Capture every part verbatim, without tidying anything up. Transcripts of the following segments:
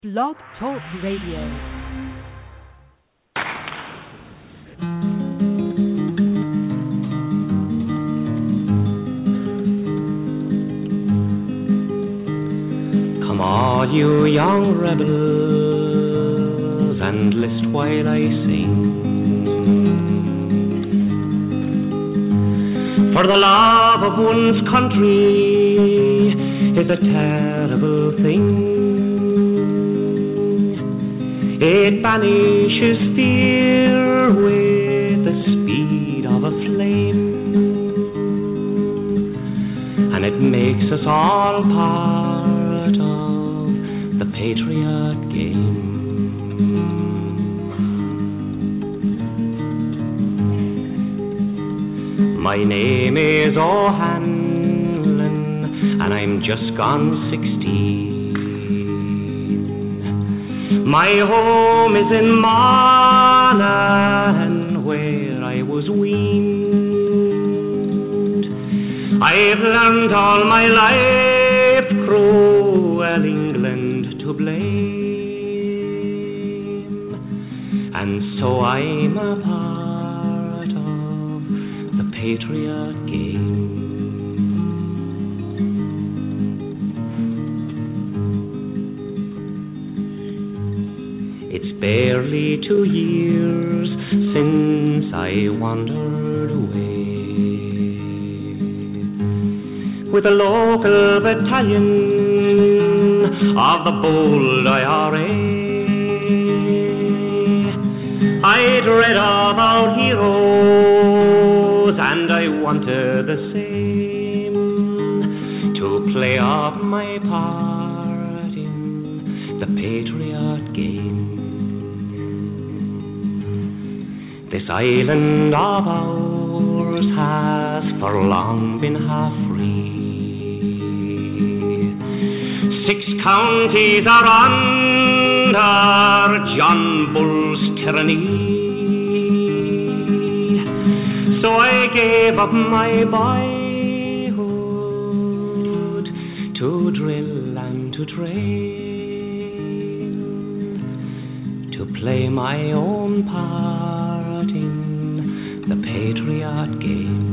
Blog Talk Radio. All you young rebels, and list while I sing. For the love of one's country is a terrible thing. It banishes fear with the speed of a flame, and it makes us all part of the patriot game. My name is O'Hanlon, and I'm just gone sixteen. My home is in Monaghan, where I was weaned. I've learned all my life cruel England to blame, and so I'm a part of the patriot game. It's barely two years since I wandered away with a local battalion of the bold I R A. I'd read of our heroes, and I wanted the same, to play off my part in the patriot game. This island of ours has for long been half free. Six counties are under John Bull's tyranny. So I gave up my boyhood to drill and to train, to play my own part in the patriot game.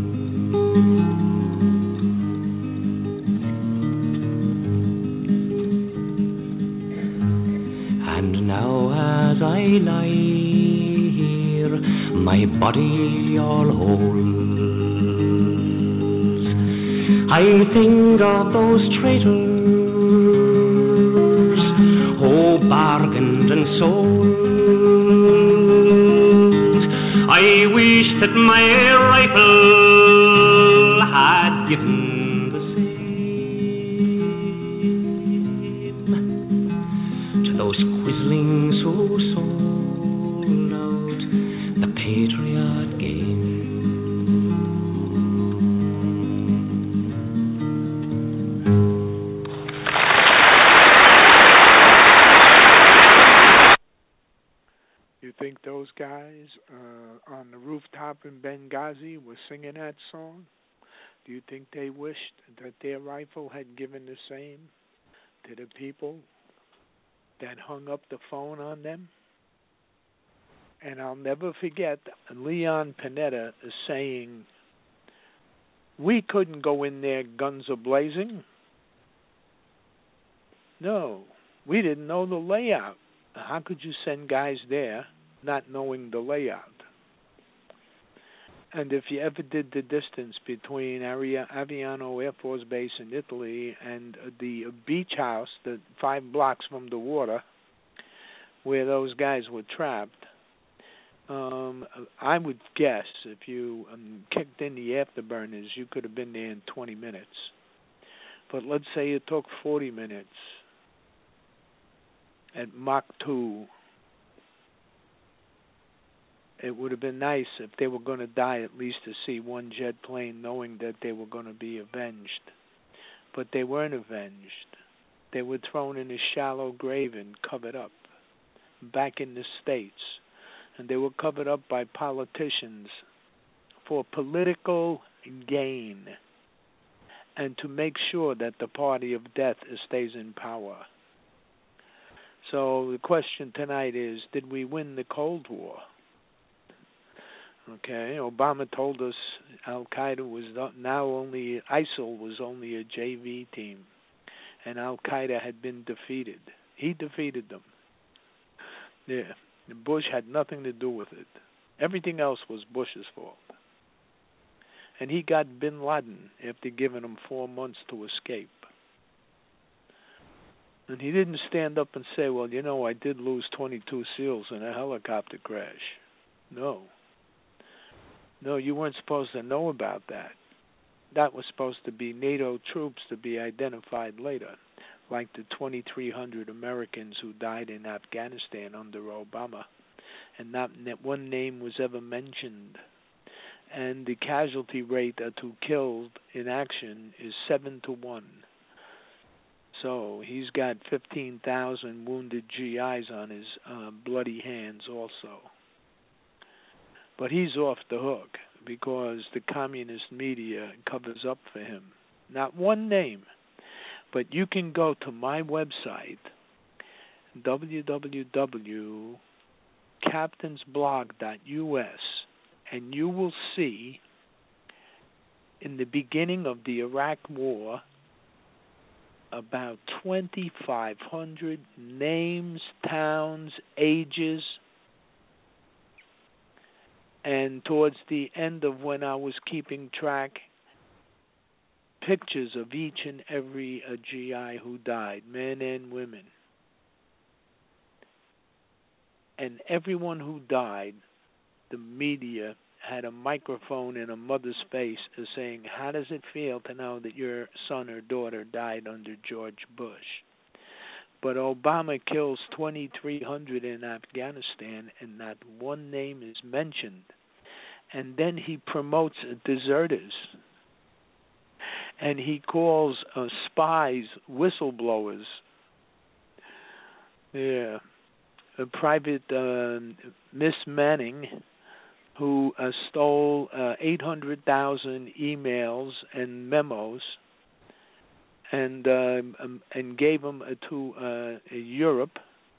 And now as I lie here, my body all holds, I think of those traitors who bargained and sold. I wish that my rifle had given the same to those quislings who sold out the patriot game. You think those guys uh, on the rooftop in Benghazi were singing that song? Do you think they wished that their rifle had given the same to the people that hung up the phone on them? And I'll never forget Leon Panetta saying, we couldn't go in there guns a-blazing. No, we didn't know the layout. How could you send guys there not knowing the layout? And if you ever did the distance between Aviano Air Force Base in Italy and the beach house, the five blocks from the water, where those guys were trapped, um, I would guess if you um, kicked in the afterburners, you could have been there in twenty minutes. But let's say it took forty minutes at Mach two. It would have been nice if they were going to die at least to see one jet plane, knowing that they were going to be avenged. But they weren't avenged. They were thrown in a shallow grave and covered up back in the States. And they were covered up by politicians for political gain and to make sure that the party of death stays in power. So the question tonight is, did we win the Cold War? Okay, Obama told us Al-Qaeda was now only, ISIL was only a J V team, and Al-Qaeda had been defeated. He defeated them. Yeah, Bush had nothing to do with it. Everything else was Bush's fault. And he got bin Laden after giving him four months to escape. And he didn't stand up and say, well, you know, I did lose twenty-two SEALs in a helicopter crash. No. No, you weren't supposed to know about that. That was supposed to be NATO troops to be identified later, like the twenty-three hundred Americans who died in Afghanistan under Obama. And not one name was ever mentioned. And the casualty rate to killed in action is seven to one. So he's got fifteen thousand wounded G Is on his uh, bloody hands also. But he's off the hook because the communist media covers up for him. Not one name, but you can go to my website, w w w dot captains blog dot u s, and you will see in the beginning of the Iraq War about twenty-five hundred names, towns, ages, and towards the end of when I was keeping track, pictures of each and every uh, G I who died, men and women. And everyone who died, the media had a microphone in a mother's face saying, how does it feel to know that your son or daughter died under George Bush? But Obama kills twenty-three hundred in Afghanistan, and not one name is mentioned. And then he promotes deserters. And he calls uh, spies whistleblowers. Yeah. A private uh, Miss Manning, who uh, stole uh, eight hundred thousand emails and memos and uh, um, and gave them uh, to uh, Europe.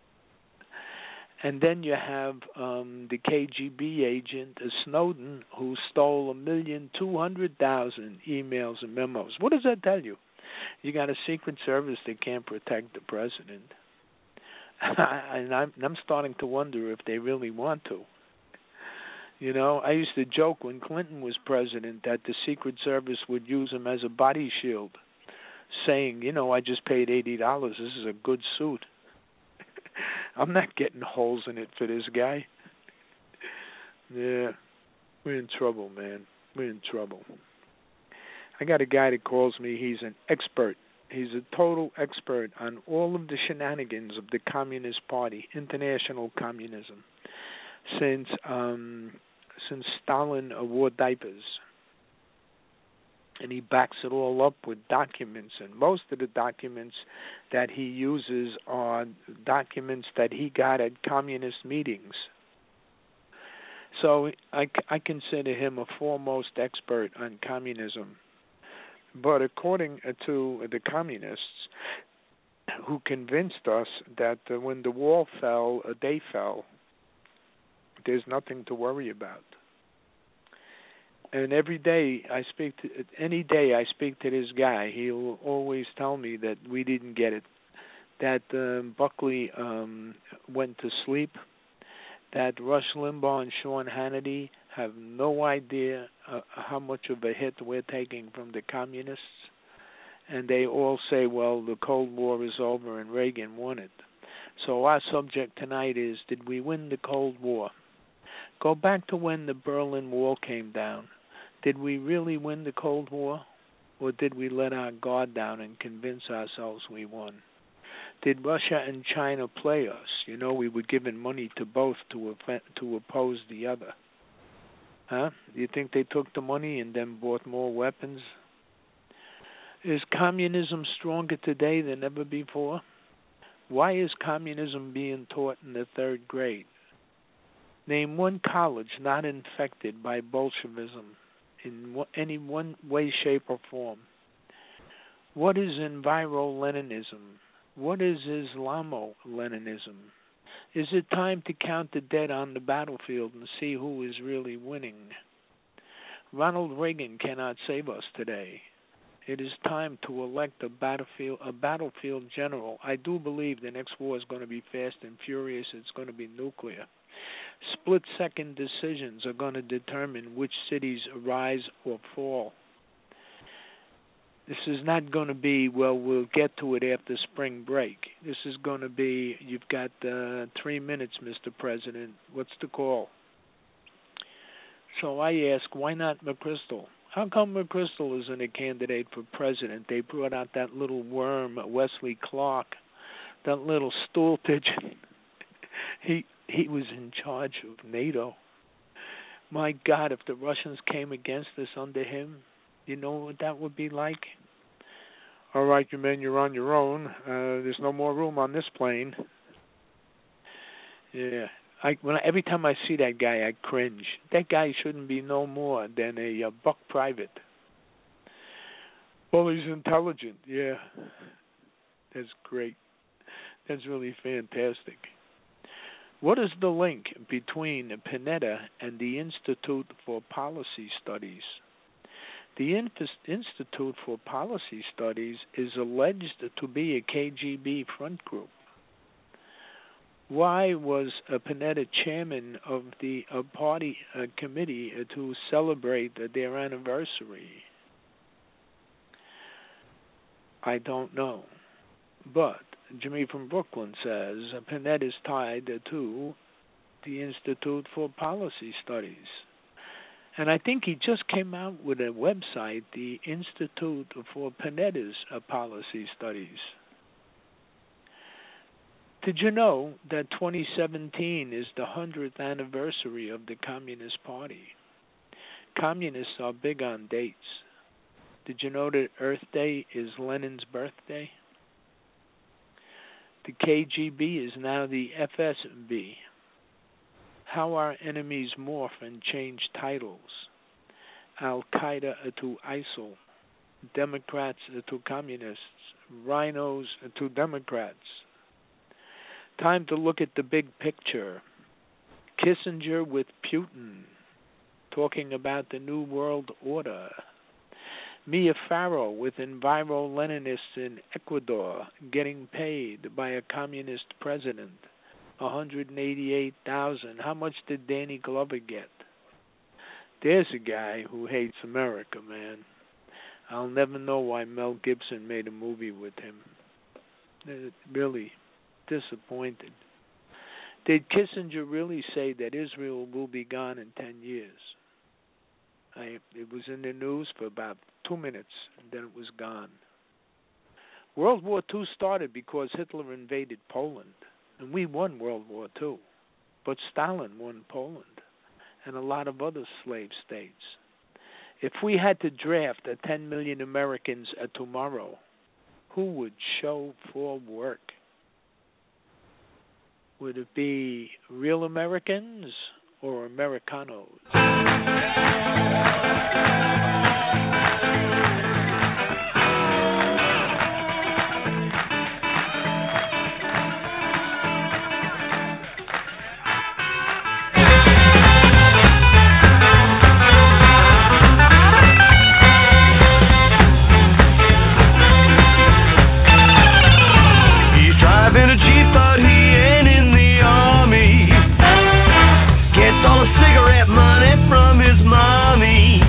And then you have um, the K G B agent uh, Snowden, who stole a million two hundred thousand emails and memos. What does that tell you? You got a Secret Service that can't protect the president. and I'm, I'm starting to wonder if they really want to. You know, I used to joke when Clinton was president that the Secret Service would use him as a body shield, saying, you know, I just paid eighty dollars. This is a good suit. I'm not getting holes in it for this guy. Yeah, we're in trouble, man. We're in trouble. I got a guy that calls me. He's an expert. He's a total expert on all of the shenanigans of the Communist Party, international communism, since um, since Stalin wore diapers. And he backs it all up with documents. And most of the documents that he uses are documents that he got at communist meetings. So I, I consider him a foremost expert on communism. But according to the communists, who convinced us that uh, when the wall fell, uh, they fell, there's nothing to worry about. And every day I speak to, any day I speak to this guy, he'll always tell me that we didn't get it, that um, Buckley um, went to sleep, that Rush Limbaugh and Sean Hannity have no idea uh, how much of a hit we're taking from the communists, and they all say, well, the Cold War is over and Reagan won it. So our subject tonight is, did we win the Cold War? Go back to when the Berlin Wall came down. Did we really win the Cold War, or did we let our guard down and convince ourselves we won? Did Russia and China play us? You know, we were giving money to both to to oppose the other. Huh? Do you think they took the money and then bought more weapons? Is communism stronger today than ever before? Why is communism being taught in the third grade? Name one college not infected by Bolshevism in any one way, shape, or form. What is Enviro-Leninism? What is Islamo-Leninism? Is it time to count the dead on the battlefield and see who is really winning? Ronald Reagan cannot save us today. It is time to elect a battlefield a battlefield general. I do believe the next war is going to be fast and furious. It's going to be nuclear. Split-second decisions are going to determine which cities rise or fall. This is not going to be, well, we'll get to it after spring break. This is going to be, you've got uh, three minutes, Mister President. What's the call? So I ask, why not McChrystal? How come McChrystal isn't a candidate for president? They brought out that little worm, Wesley Clark, that little stool pigeon. he he was in charge of NATO. My God, if the Russians came against us under him, you know what that would be like? All right, you men, you're on your own. Uh, there's no more room on this plane. Yeah. I, when I, every time I see that guy, I cringe. That guy shouldn't be no more than a uh, buck private. Well, he's intelligent. Yeah. That's great. That's really fantastic. What is the link between Panetta and the Institute for Policy Studies? The Institute for Policy Studies is alleged to be a K G B front group. Why was uh, Panetta chairman of the uh, party uh, committee uh, to celebrate uh, their anniversary? I don't know. But Jimmy from Brooklyn says uh, Panetta is tied uh, to the Institute for Policy Studies. And I think he just came out with a website, the Institute for Panetta's uh, Policy Studies. Did you know that twenty seventeen is the hundredth anniversary of the Communist Party? Communists are big on dates. Did you know that Earth Day is Lenin's birthday? The K G B is now the F S B. How our enemies morph and change titles. Al-Qaeda to ISIL, Democrats to communists, rhinos to Democrats. Time to look at the big picture. Kissinger with Putin, talking about the New World Order. Mia Farrow with Enviro-Leninists in Ecuador, getting paid by a communist president. one hundred eighty-eight thousand dollars. How much did Danny Glover get? There's a guy who hates America, man. I'll never know why Mel Gibson made a movie with him. Uh, really disappointed. Did Kissinger really say that Israel will be gone in ten years? I, it was in the news for about two minutes, and then it was gone. World War Two started because Hitler invaded Poland. And we won World War Two, but Stalin won Poland and a lot of other slave states. If we had to draft uh, ten million Americans uh, tomorrow, who would show for work? Would it be real Americans or Americanos? Gets all the cigarette money from his mommy.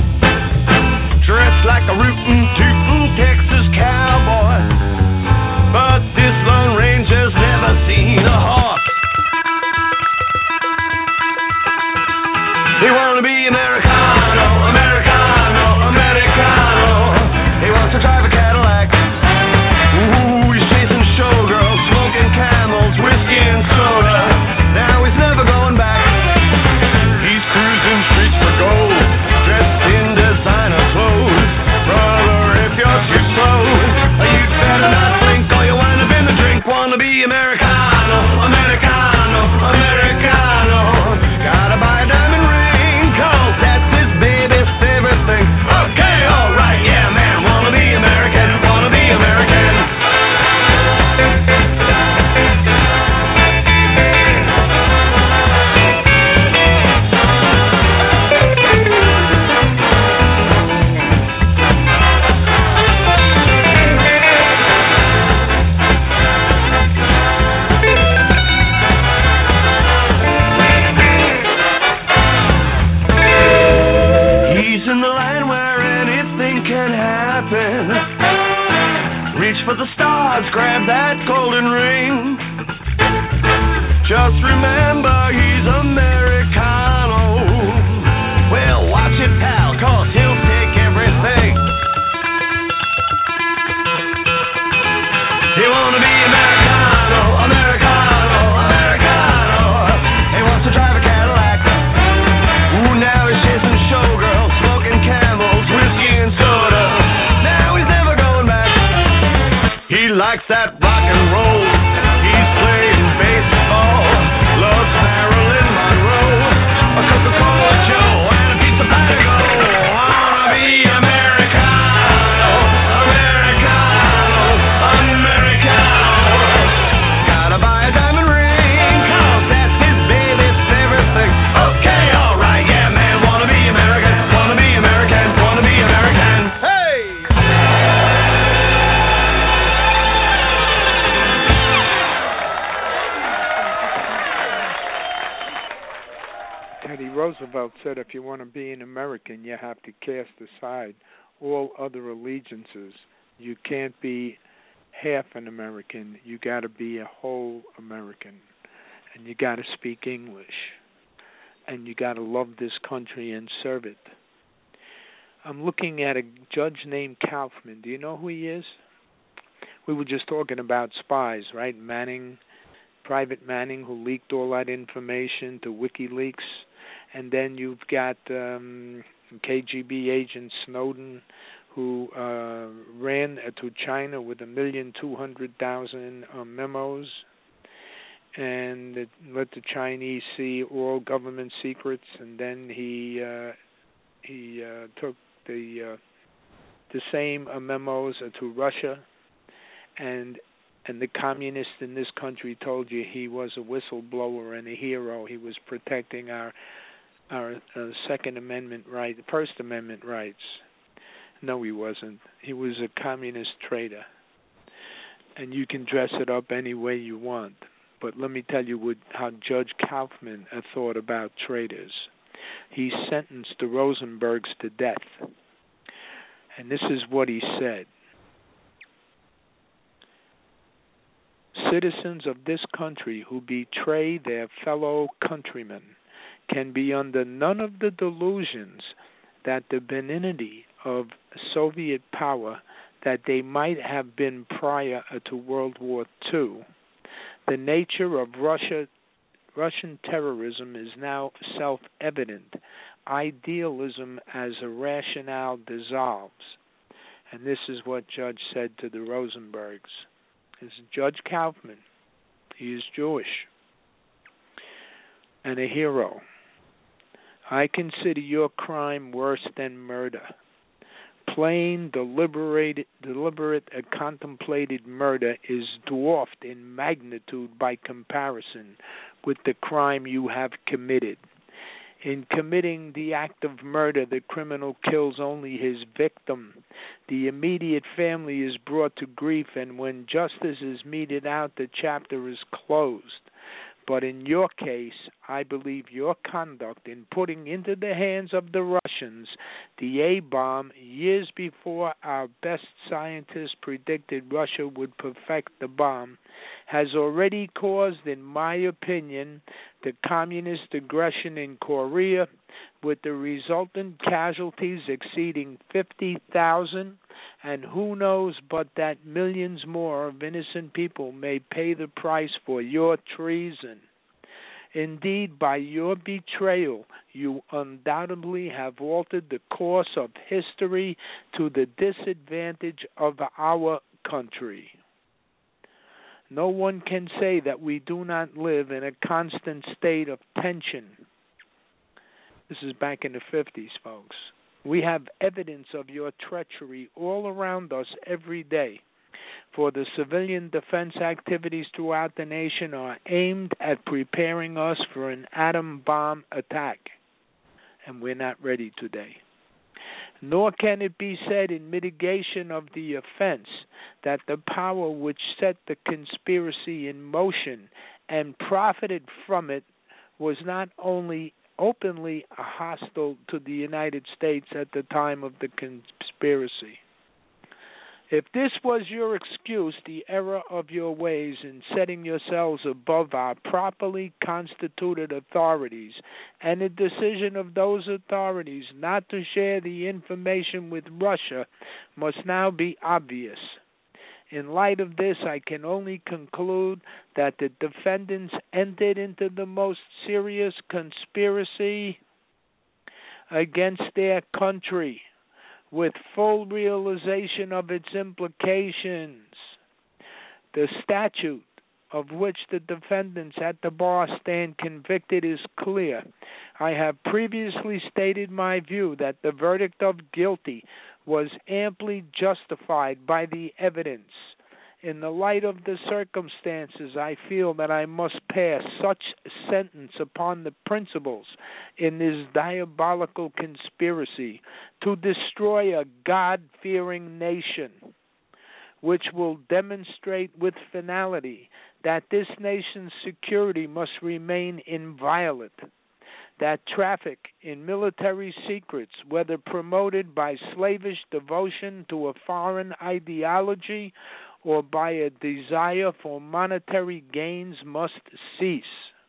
Just remember he's Americano. Well, watch it, pal, cause he'll take everything. He wanna be Americano, Americano, Americano. He wants to drive a Cadillac. Ooh, now he's chasing showgirls, smoking Camels, whiskey and soda. Now he's never going back. He likes that rock and roll. He's playing baseball. Loves Marilyn Monroe. A Coca-Cola Joe and a pizza patio. Wanna be Americano, Americano, Americano. Gotta buy a diamond ring, cause that's his baby's favorite thing. Okay, alright, yeah, man, wanna be American, wanna be American, wanna be American. Hey! Teddy Roosevelt said if you want to be an American, you have to cast aside all other allegiances. You can't be half an American. You got to be a whole American. And you got to speak English. And you got to love this country and serve it. I'm looking at a judge named Kaufman. Do you know who he is? We were just talking about spies, right? Manning, Private Manning, who leaked all that information to WikiLeaks. And then you've got um, K G B agent Snowden, who uh, ran to China with a million two hundred thousand uh, memos, and it let the Chinese see all government secrets. And then he uh, he uh, took the uh, the same uh, memos uh, to Russia, and and the communists in this country told you he was a whistleblower and a hero. He was protecting our our uh, Second Amendment right, First Amendment rights. No, he wasn't. He was a communist traitor. And you can dress it up any way you want. But let me tell you what, how Judge Kaufman uh, thought about traitors. He sentenced the Rosenbergs to death. And this is what he said. Citizens of this country who betray their fellow countrymen can be under none of the delusions that the benignity of Soviet power that they might have been prior to World War Two. The nature of Russia, Russian terrorism is now self-evident. Idealism as a rationale dissolves. And this is what Judge said to the Rosenbergs. This is Judge Kaufman. He is Jewish and a hero. I consider your crime worse than murder. Plain, deliberate, deliberate, and contemplated murder is dwarfed in magnitude by comparison with the crime you have committed. In committing the act of murder, the criminal kills only his victim. The immediate family is brought to grief, and when justice is meted out, the chapter is closed. But in your case, I believe your conduct in putting into the hands of the Russians the A-bomb years before our best scientists predicted Russia would perfect the bomb has already caused, in my opinion, the communist aggression in Korea, with the resultant casualties exceeding fifty thousand, and who knows but that millions more of innocent people may pay the price for your treason. Indeed, by your betrayal, you undoubtedly have altered the course of history to the disadvantage of our country. No one can say that we do not live in a constant state of tension. This is back in the fifties, folks. We have evidence of your treachery all around us every day. For the civilian defense activities throughout the nation are aimed at preparing us for an atom bomb attack. And we're not ready today. Nor can it be said in mitigation of the offense that the power which set the conspiracy in motion and profited from it was not only openly hostile to the United States at the time of the conspiracy. If this was your excuse, the error of your ways in setting yourselves above our properly constituted authorities, and the decision of those authorities not to share the information with Russia, must now be obvious. In light of this, I can only conclude that the defendants entered into the most serious conspiracy against their country, with full realization of its implications. The statute of which the defendants at the bar stand convicted is clear. I have previously stated my view that the verdict of guilty was amply justified by the evidence. In the light of the circumstances, I feel that I must pass such sentence upon the principals in this diabolical conspiracy to destroy a God-fearing nation, which will demonstrate with finality that this nation's security must remain inviolate, that traffic in military secrets, whether promoted by slavish devotion to a foreign ideology or by a desire for monetary gains, must cease.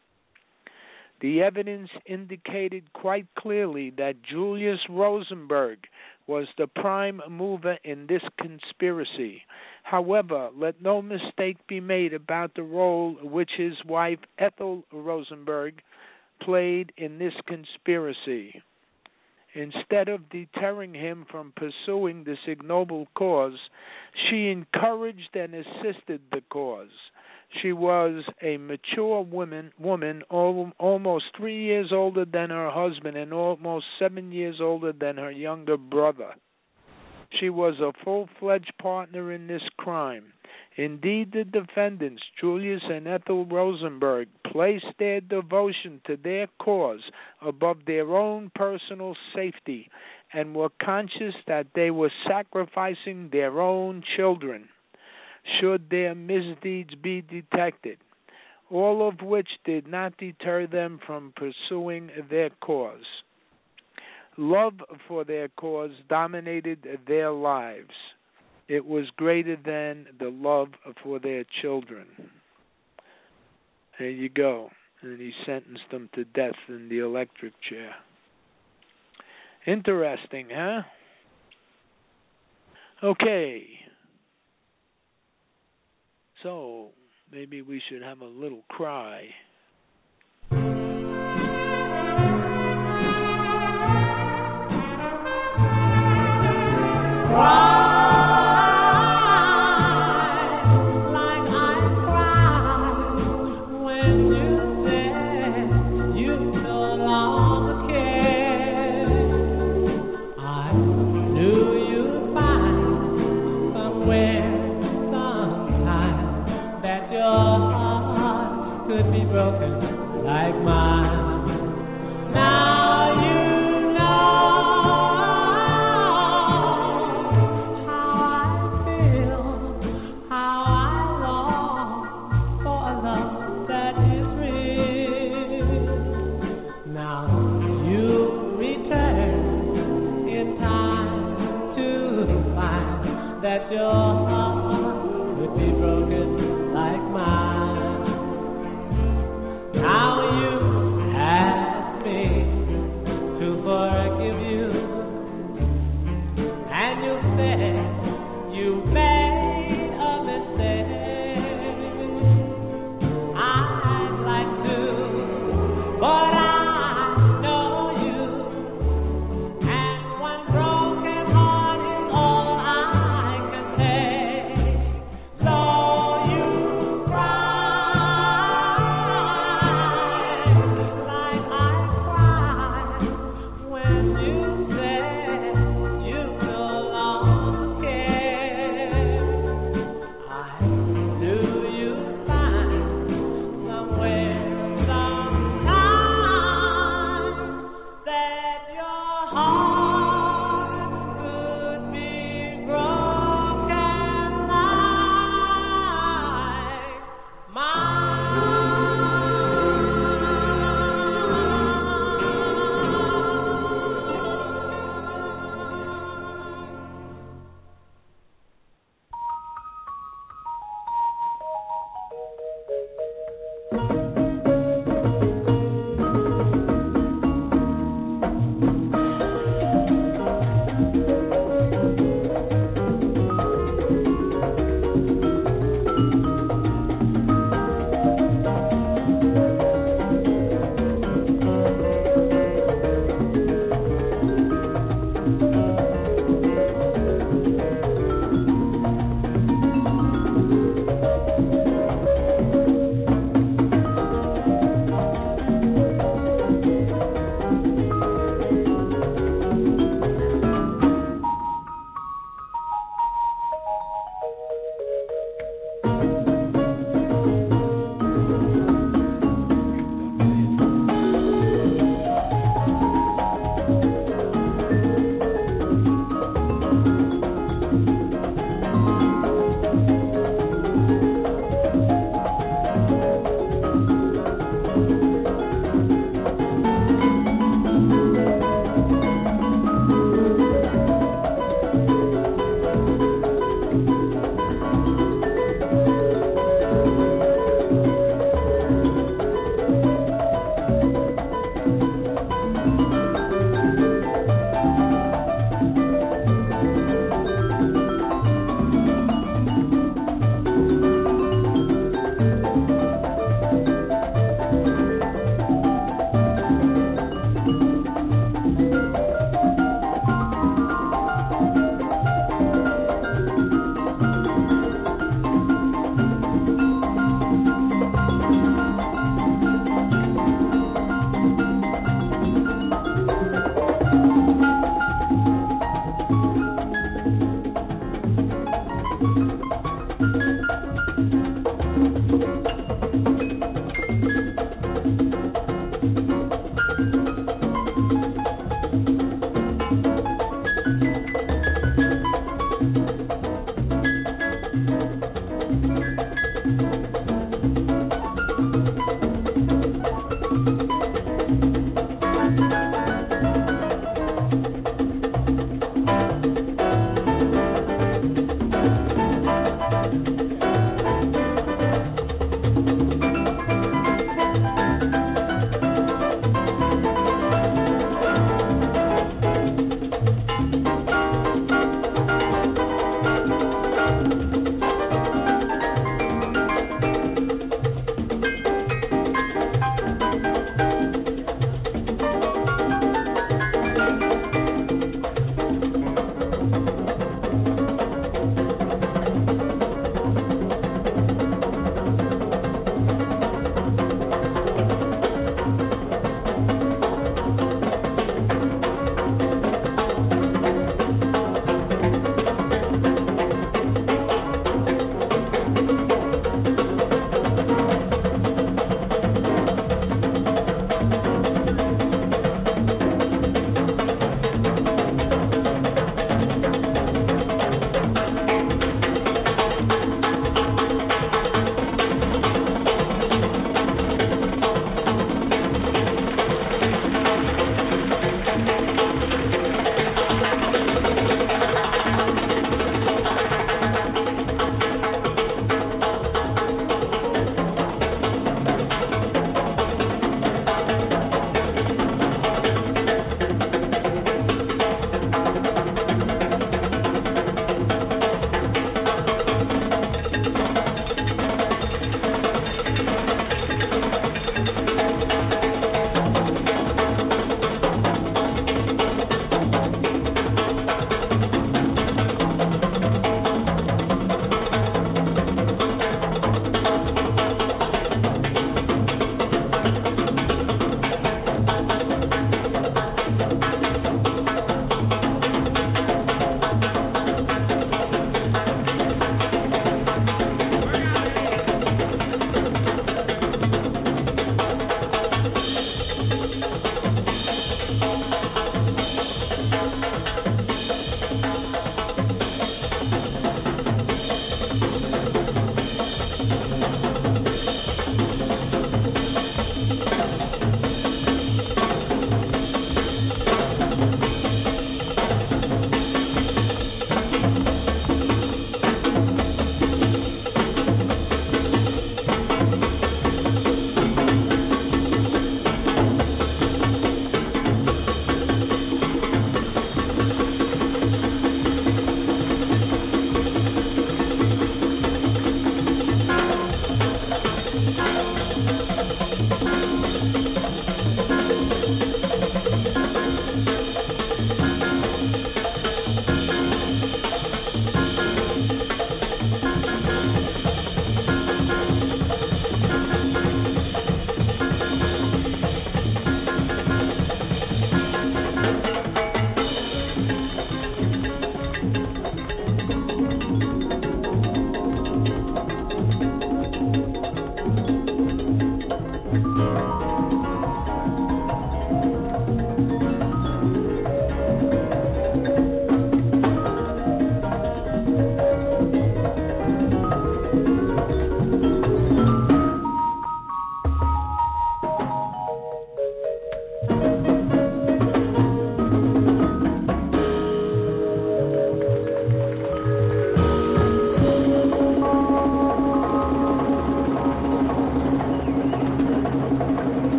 The evidence indicated quite clearly that Julius Rosenberg was the prime mover in this conspiracy. However, let no mistake be made about the role which his wife Ethel Rosenberg played in this conspiracy. Instead of deterring him from pursuing this ignoble cause, she encouraged and assisted the cause. She was a mature woman, woman almost three years older than her husband and almost seven years older than her younger brother. She was a full-fledged partner in this crime. Indeed, the defendants, Julius and Ethel Rosenberg, placed their devotion to their cause above their own personal safety and were conscious that they were sacrificing their own children should their misdeeds be detected, all of which did not deter them from pursuing their cause. Love for their cause dominated their lives. It was greater than the love for their children. There you go. And he sentenced them to death in the electric chair. Interesting, huh? Okay. So, maybe we should have a little cry. Wow. Now you ask me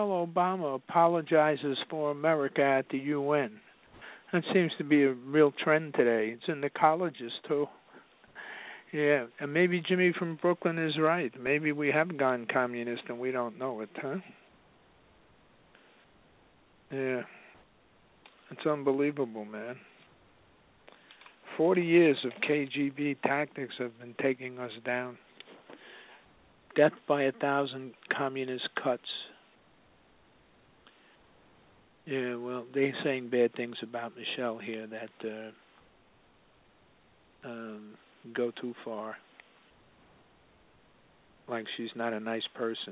Michelle Obama apologizes for America at the U N. That seems to be a real trend today. It's in the colleges, too. Yeah, and maybe Jimmy from Brooklyn is right. Maybe we have gone communist and we don't know it, huh? Yeah. It's unbelievable, man. Forty years of K G B tactics have been taking us down. Death by a thousand communist cuts. Yeah, well, they're saying bad things about Michelle here that uh, um, go too far. Like she's not a nice person.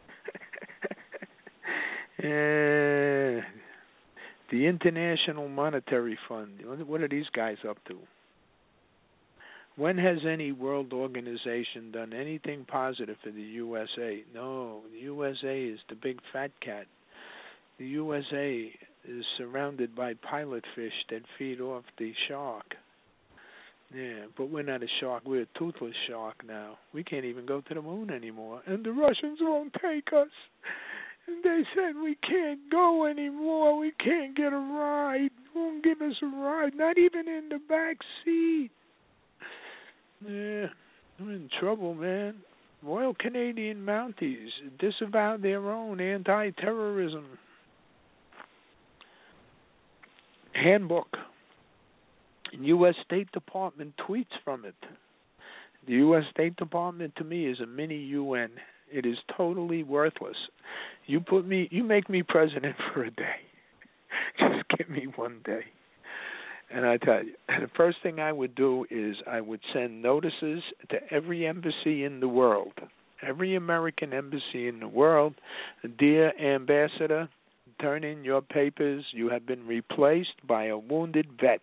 Yeah. The International Monetary Fund. What are these guys up to? When has any world organization done anything positive for the U S A? No, the U S A is the big fat cat. The U S A is surrounded by pilot fish that feed off the shark. Yeah, but we're not a shark. We're a toothless shark now. We can't even go to the moon anymore. And the Russians won't take us. And they said we can't go anymore. We can't get a ride. Won't give us a ride. Not even in the back seat. Yeah, I'm in trouble, man. Royal Canadian Mounties disavow their own anti-terrorism handbook. U S State Department tweets from it. The U S State Department, to me, is a mini U N. It is totally worthless. You put me, you make me president for a day. Just give me one day. And I tell you, the first thing I would do is I would send notices to every embassy in the world, every American embassy in the world. Dear ambassador, turn in your papers. You have been replaced by a wounded vet.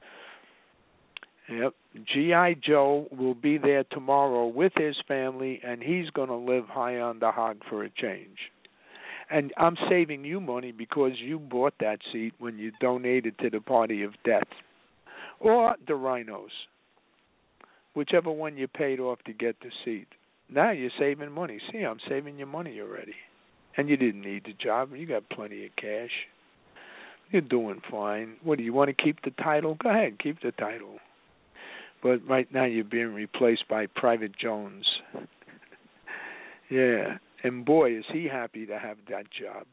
Yep. G I. Joe will be there tomorrow with his family, and he's going to live high on the hog for a change. And I'm saving you money because you bought that seat when you donated to the party of death. Or the rhinos. Whichever one you paid off to get the seat. Now you're saving money. See, I'm saving you money already. And you didn't need the job. You got plenty of cash. You're doing fine. What, do you want to keep the title? Go ahead, keep the title. But right now you're being replaced by Private Jones. Yeah. And boy, is he happy to have that job.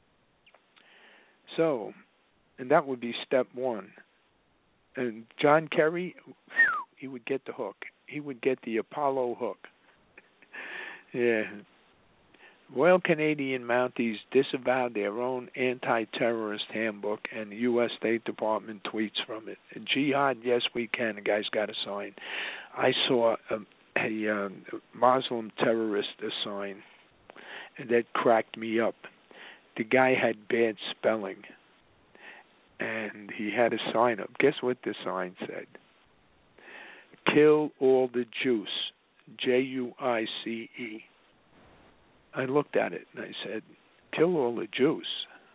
So, and that would be step one. And John Kerry, he would get the hook. He would get the Apollo hook. Yeah. Royal Canadian Mounties disavowed their own anti-terrorist handbook, and the U S State Department tweets from it. Jihad, yes, we can. The guy's got a sign. I saw a, a um, Muslim terrorist a sign that cracked me up. The guy had bad spelling, and he had a sign up. Guess what the sign said? Kill all the juice. J U I C E. I looked at it and I said, kill all the juice.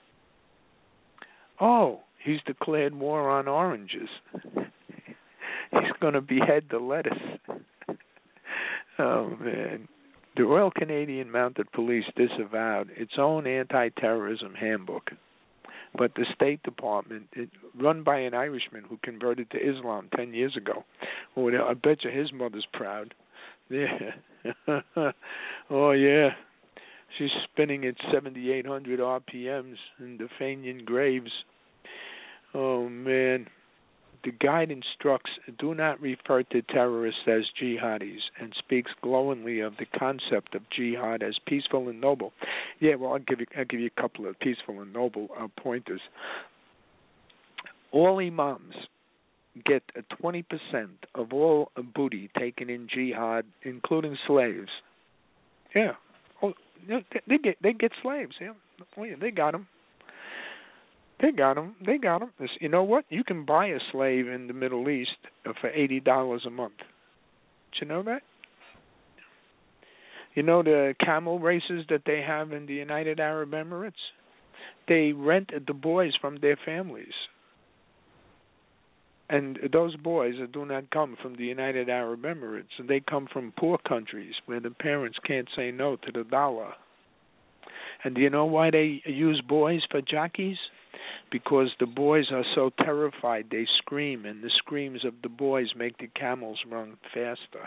Oh, he's declared war on oranges. He's going to behead the lettuce. Oh, man. The Royal Canadian Mounted Police disavowed its own anti-terrorism handbook. But the State Department, it, run by an Irishman who converted to Islam ten years ago, oh, I bet you his mother's proud. Yeah. Oh, yeah. She's spinning at seventy-eight hundred R P Ms in the Fenian graves. Oh, man. The guide instructs, do not refer to terrorists as jihadis, and speaks glowingly of the concept of jihad as peaceful and noble. Yeah, well, I'll give you, I'll give you a couple of peaceful and noble uh, pointers. All imams get twenty percent of all booty taken in jihad, including slaves. Yeah. Oh, they get they get slaves. Yeah, oh, yeah, they got them. They got them. They got them. You know what? You can buy a slave in the Middle East for eighty dollars a month. Did you know that? You know the camel races that they have in the United Arab Emirates? They rent the boys from their families. And those boys do not come from the United Arab Emirates. They come from poor countries where the parents can't say no to the dollar. And do you know why they use boys for jockeys? Because the boys are so terrified they scream, and the screams of the boys make the camels run faster.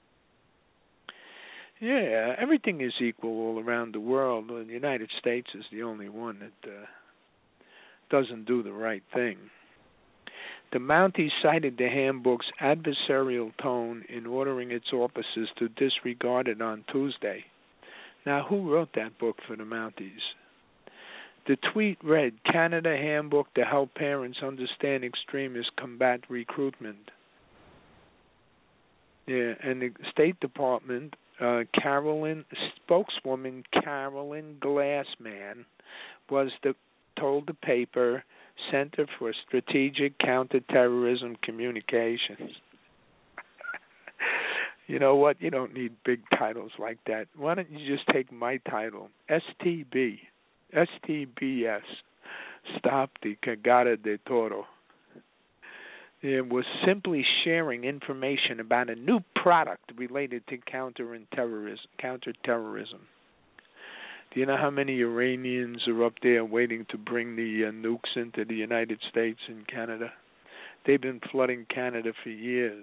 Yeah, everything is equal all around the world. The United States is the only one that uh, doesn't do the right thing. The Mountie cited the handbook's adversarial tone in ordering its officers to disregard it on Tuesday. Now, who wrote that book for the Mounties? The tweet read, Canada Handbook to help parents understand extremist combat recruitment. Yeah, and the State Department, uh, Carolyn, spokeswoman Carolyn Glassman was the, told the paper Center for Strategic Counterterrorism Communications. You know what? You don't need big titles like that. Why don't you just take my title, S T B. S T B S, Stop the Cagada de Toro. It was simply sharing information about a new product related to counter-terrorism. counter-terrorism. Do you know how many Iranians are up there waiting to bring the uh, nukes into the United States and Canada? They've been flooding Canada for years.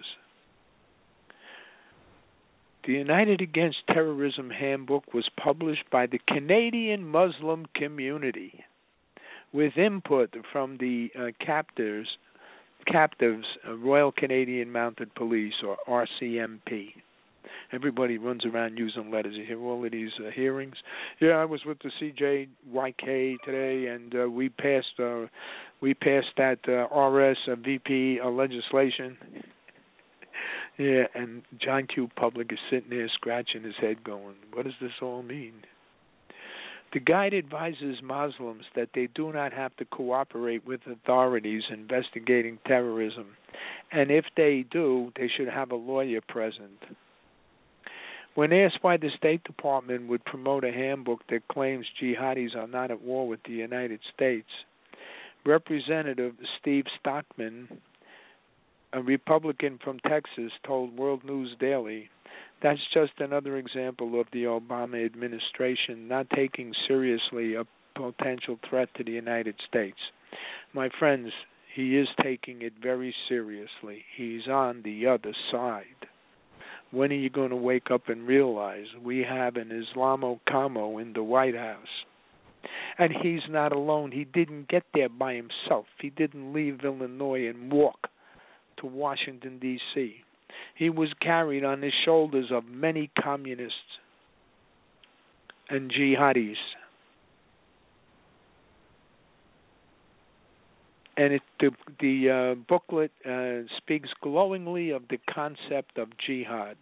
The United Against Terrorism Handbook was published by the Canadian Muslim community with input from the uh, captors, captives, uh, Royal Canadian Mounted Police, or R C M P. Everybody runs around using letters. You hear all of these uh, hearings. Yeah, I was with the C J Y K today, and uh, we passed uh, we passed that uh, R S uh, V P uh, legislation. Yeah, and John Q. Public is sitting there scratching his head going, what does this all mean? The guide advises Muslims that they do not have to cooperate with authorities investigating terrorism, and if they do, they should have a lawyer present. When asked why the State Department would promote a handbook that claims jihadis are not at war with the United States, Representative Steve Stockman, a Republican from Texas, told World News Daily, that's just another example of the Obama administration not taking seriously a potential threat to the United States. My friends, he is taking it very seriously. He's on the other side. When are you going to wake up and realize we have an Islamo-Camo in the White House? And he's not alone. He didn't get there by himself. He didn't leave Illinois and walk to Washington, D C He was carried on the shoulders of many communists and jihadis. And it, the, the uh, booklet uh, speaks glowingly of the concept of jihad.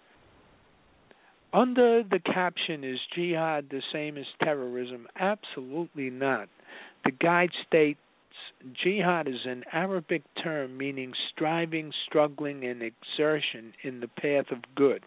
Under the caption, is jihad the same as terrorism? Absolutely not. The guide states, jihad is an Arabic term meaning striving, struggling, and exertion in the path of good.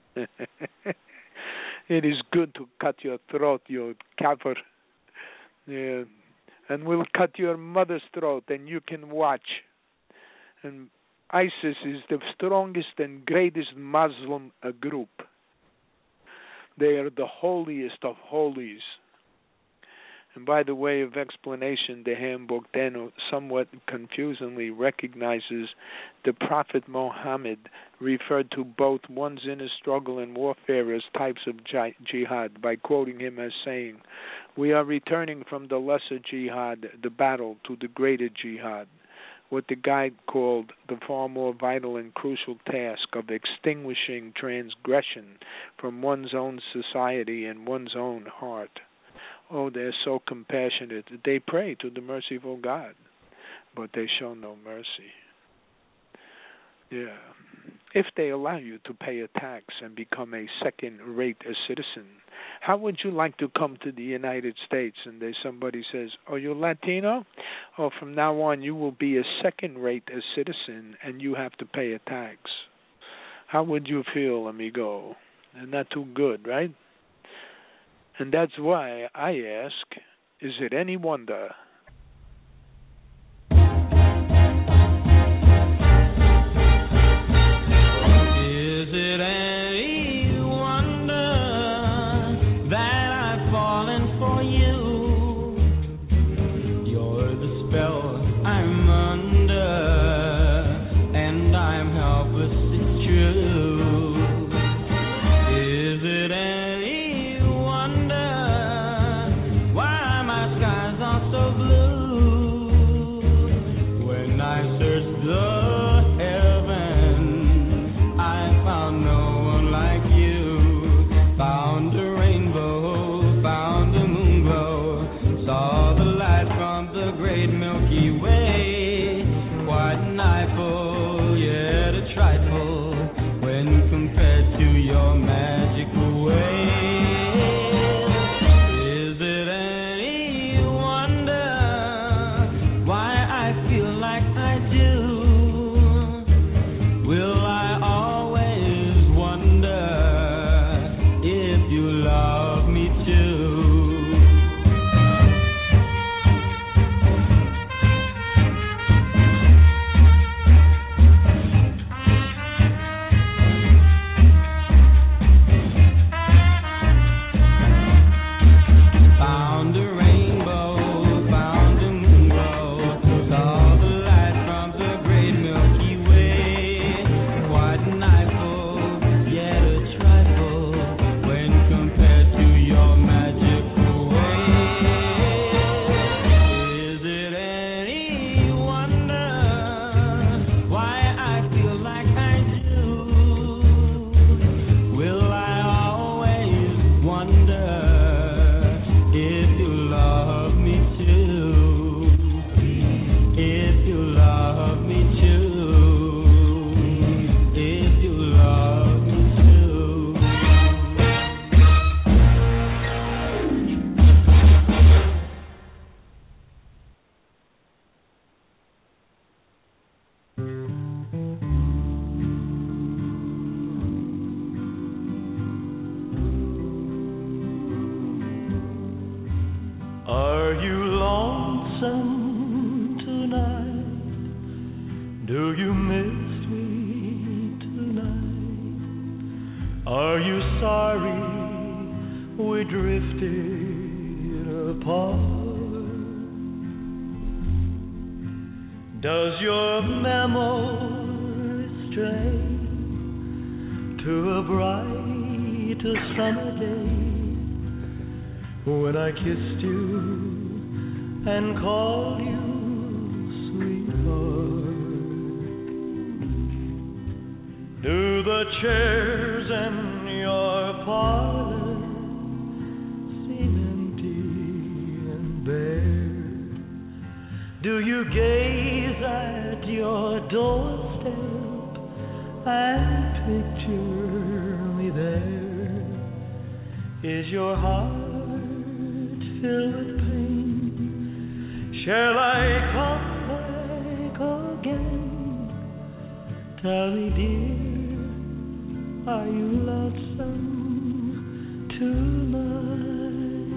It is good to cut your throat, you kafir. Yeah. And we'll cut your mother's throat, and you can watch. And ISIS is the strongest and greatest Muslim uh, group. They are the holiest of holies. And by the way of explanation, the handbook then somewhat confusingly recognizes the Prophet Muhammad referred to both one's inner struggle and warfare as types of jihad by quoting him as saying, we are returning from the lesser jihad, the battle, to the greater jihad, what the guide called the far more vital and crucial task of extinguishing transgression from one's own society and one's own heart. Oh, they're so compassionate. They pray to the merciful God, but they show no mercy. Yeah. If they allow you to pay a tax and become a second-rate citizen, how would you like to come to the United States and there somebody says, oh, you're Latino? Oh, from now on you will be a second-rate citizen and you have to pay a tax. How would you feel, amigo? Not too good, right? And that's why I ask, is it any wonder? Is it any wonder that I've fallen for Do you miss me tonight? Are you sorry we drifted apart? Does your memory stray to a bright summer day when I kissed you and called you sweetheart? Do the chairs in your parlor seem empty and bare? Do you gaze at your doorstep and picture me there? Is your heart filled with pain? Shall I come back again? Tell me, dear, are you lonesome tonight?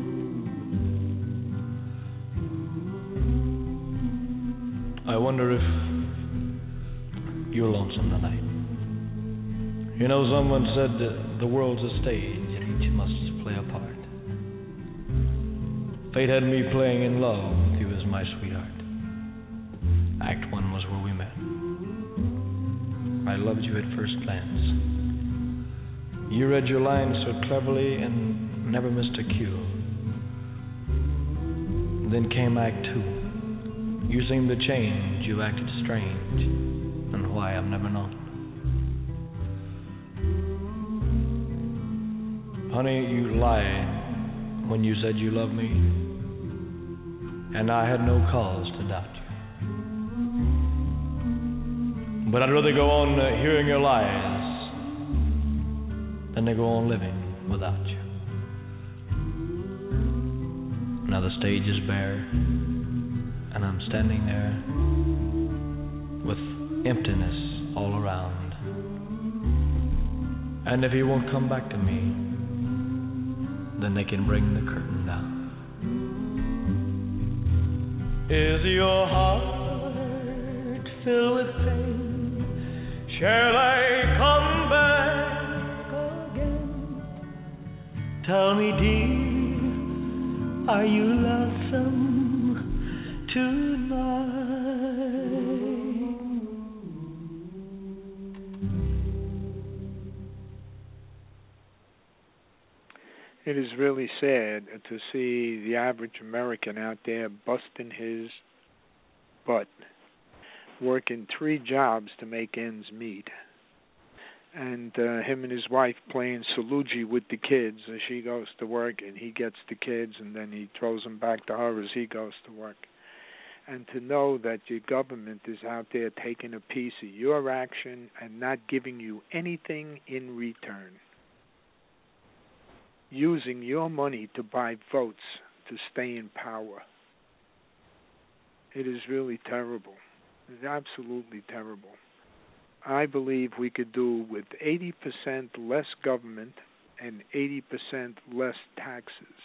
I wonder if you're lonesome tonight. You know, someone said that the world's a stage and each must play a part. Fate had me playing in love with you as my sweetheart. Act one was where we met. I loved you at first glance. You read your lines so cleverly and never missed a cue. Then came Act two. You seemed to change, you acted strange, and why I've never known. Honey, you lied when you said you loved me, and I had no cause to doubt you. But I'd rather go on uh, hearing your lies than to go on living without you. Now the stage is bare, and I'm standing there with emptiness all around. And if he won't come back to me, then they can bring the curtain down. Is your heart filled with pain? Shall I come back again? Tell me, dear, are you lonesome tonight? It is really sad to see the average American out there busting his butt, working three jobs to make ends meet. And uh, him and his wife playing Salugi with the kids as she goes to work, and he gets the kids, and then he throws them back to her as he goes to work. And to know that your government is out there taking a piece of your action and not giving you anything in return. Using your money to buy votes to stay in power. It is really terrible. It's absolutely terrible. I believe we could do with eighty percent less government and eighty percent less taxes.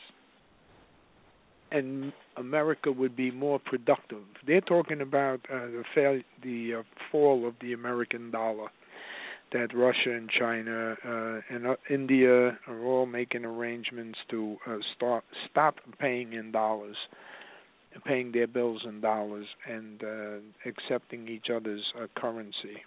And America would be more productive. They're talking about uh, the, fail- the uh, fall of the American dollar, that Russia and China uh, and uh, India are all making arrangements to uh, start, stop paying in dollars, paying their bills in dollars, and uh, accepting each other's uh, currency.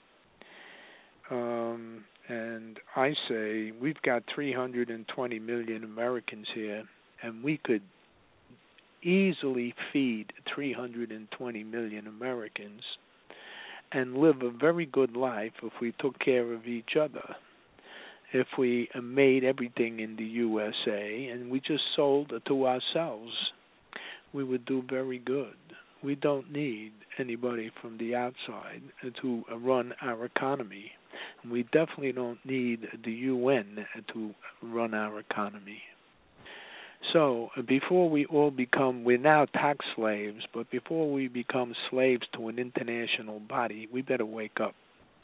Um, and I say we've got three hundred twenty million Americans here, and we could easily feed three hundred twenty million Americans and live a very good life if we took care of each other. If we made everything in the U S A and we just sold to ourselves, we would do very good. We don't need anybody from the outside to run our economy. We definitely don't need the U N to run our economy. So before we all become, we're now tax slaves, but before we become slaves to an international body, we better wake up.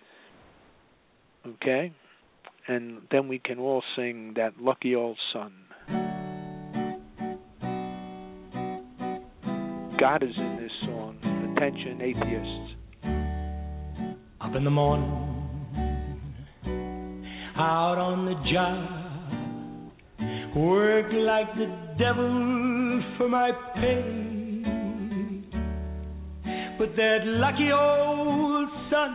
Okay? And then we can all sing that Lucky Old Sun. God is in this song. Attention, atheists. Up in the morning, out on the job, work like the devil for my pay. But that lucky old son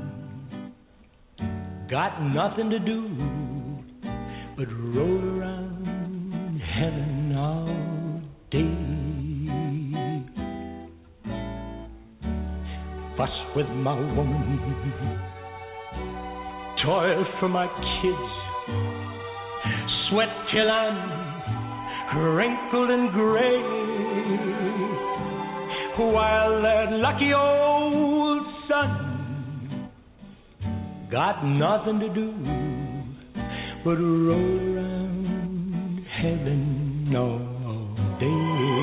got nothing to do but roll around heaven all day. Fuss with my woman, toil for my kids, sweat till I'm wrinkled and gray, while that lucky old son got nothing to do but roll around heaven all day.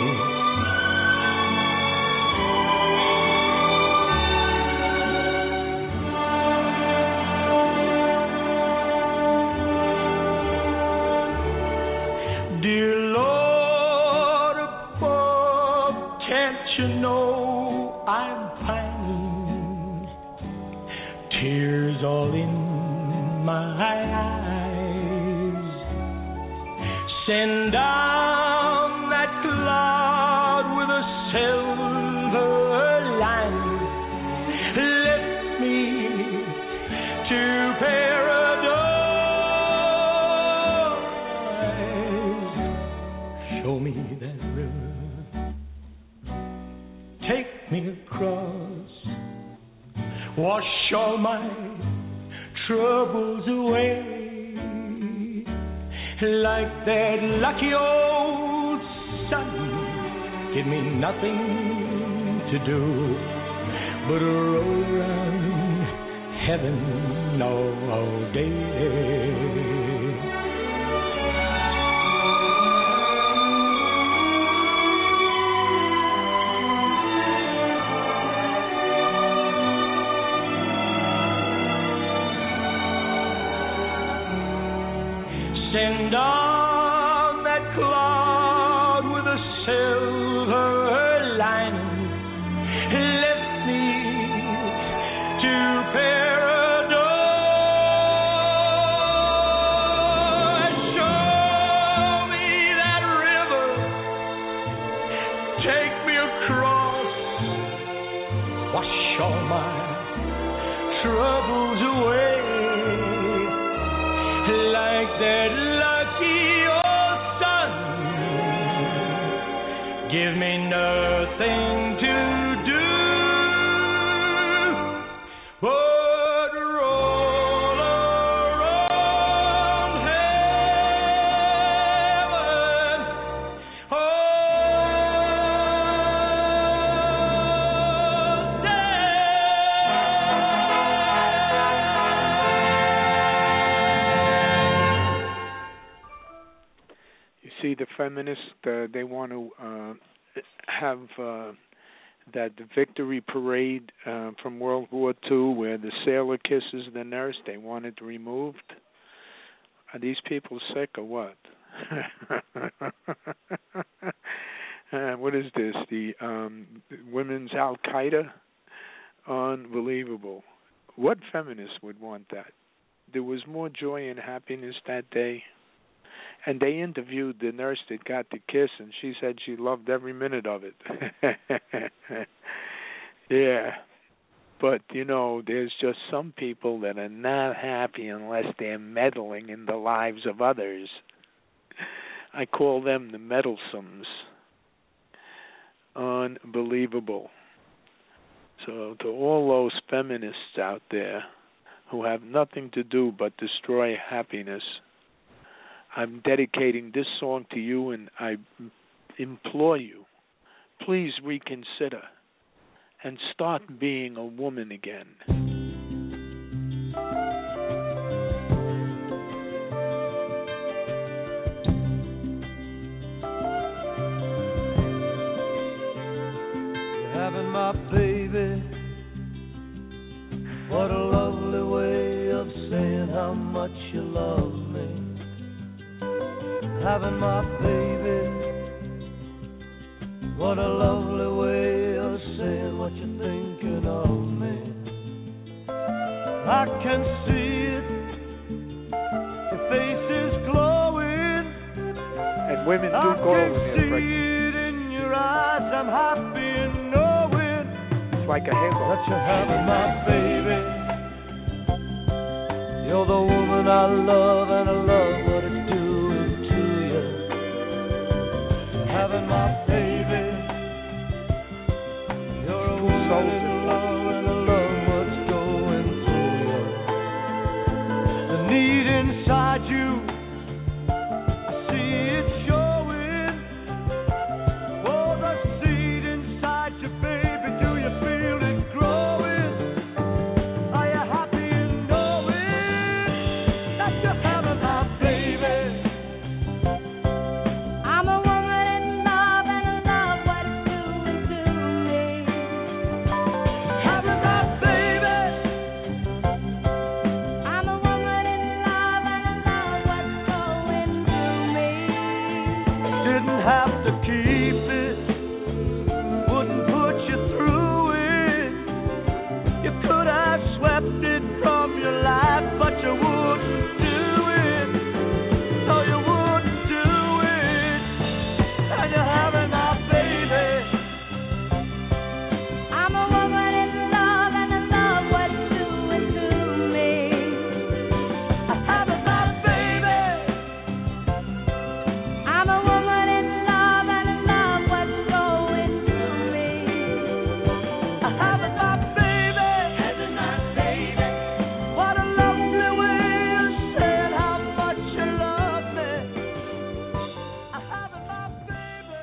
Dear Lord above, can't you know I'm pining? Tears all in my eyes. Send down that cloud with a silver lining. Lift me to paradise. Show me that river, take me across, wash all my troubles away, like that lucky old sun. Give me nothing to do but roll around heaven all day. Send on that cloud with a silver lining. Lift me to paradise. Show me that river, take me across, wash all my troubles away, like that lucky old sun. Give me nothing to do but roll around heaven all See, the feminists, uh, they want to uh, have uh, that victory parade uh, from World War Two where the sailor kisses the nurse. They want it removed. Are these people sick or what? uh, what is this? The um, women's Al-Qaeda? Unbelievable. What feminists would want that? There was more joy and happiness that day. And they interviewed the nurse that got the kiss, and she said she loved every minute of it. Yeah. But, you know, there's just some people that are not happy unless they're meddling in the lives of others. I call them the meddlesomes. Unbelievable. So to all those feminists out there who have nothing to do but destroy happiness, I'm dedicating this song to you, and I implore you, please reconsider and start being a woman again. You're having my baby. What a lovely way of saying how much you love me. Having my baby. What a lovely way of saying what you're thinking of me. I can see it. Your face is glowing. And women do I glow can when they're see pregnant. it in your eyes. I'm happy in knowing It's like a halo. that you're having my baby. You're the woman I love, and I love what it's doing to you. Having my baby. You're a woman in love, and I love what's going through you. The need inside you, I see it showing. Oh, the seed inside you, baby, do you feel it growing? Are you happy in knowing that you're having my baby? I'm a woman in love, and I love what it's doing to me. Having my baby. I'm a woman in love, and I love what's going through me. Didn't have to keep it, wouldn't put you through it. You could have swept it from your life, but you wouldn't do it. No, you wouldn't do it. And you're having my baby. I'm a woman in love, and I love what it's doing to me. Having my baby. I'm a woman in love, and I love what's going through me. Having my baby. Having my baby. What a lovely way of saying how much you love me. Having my baby.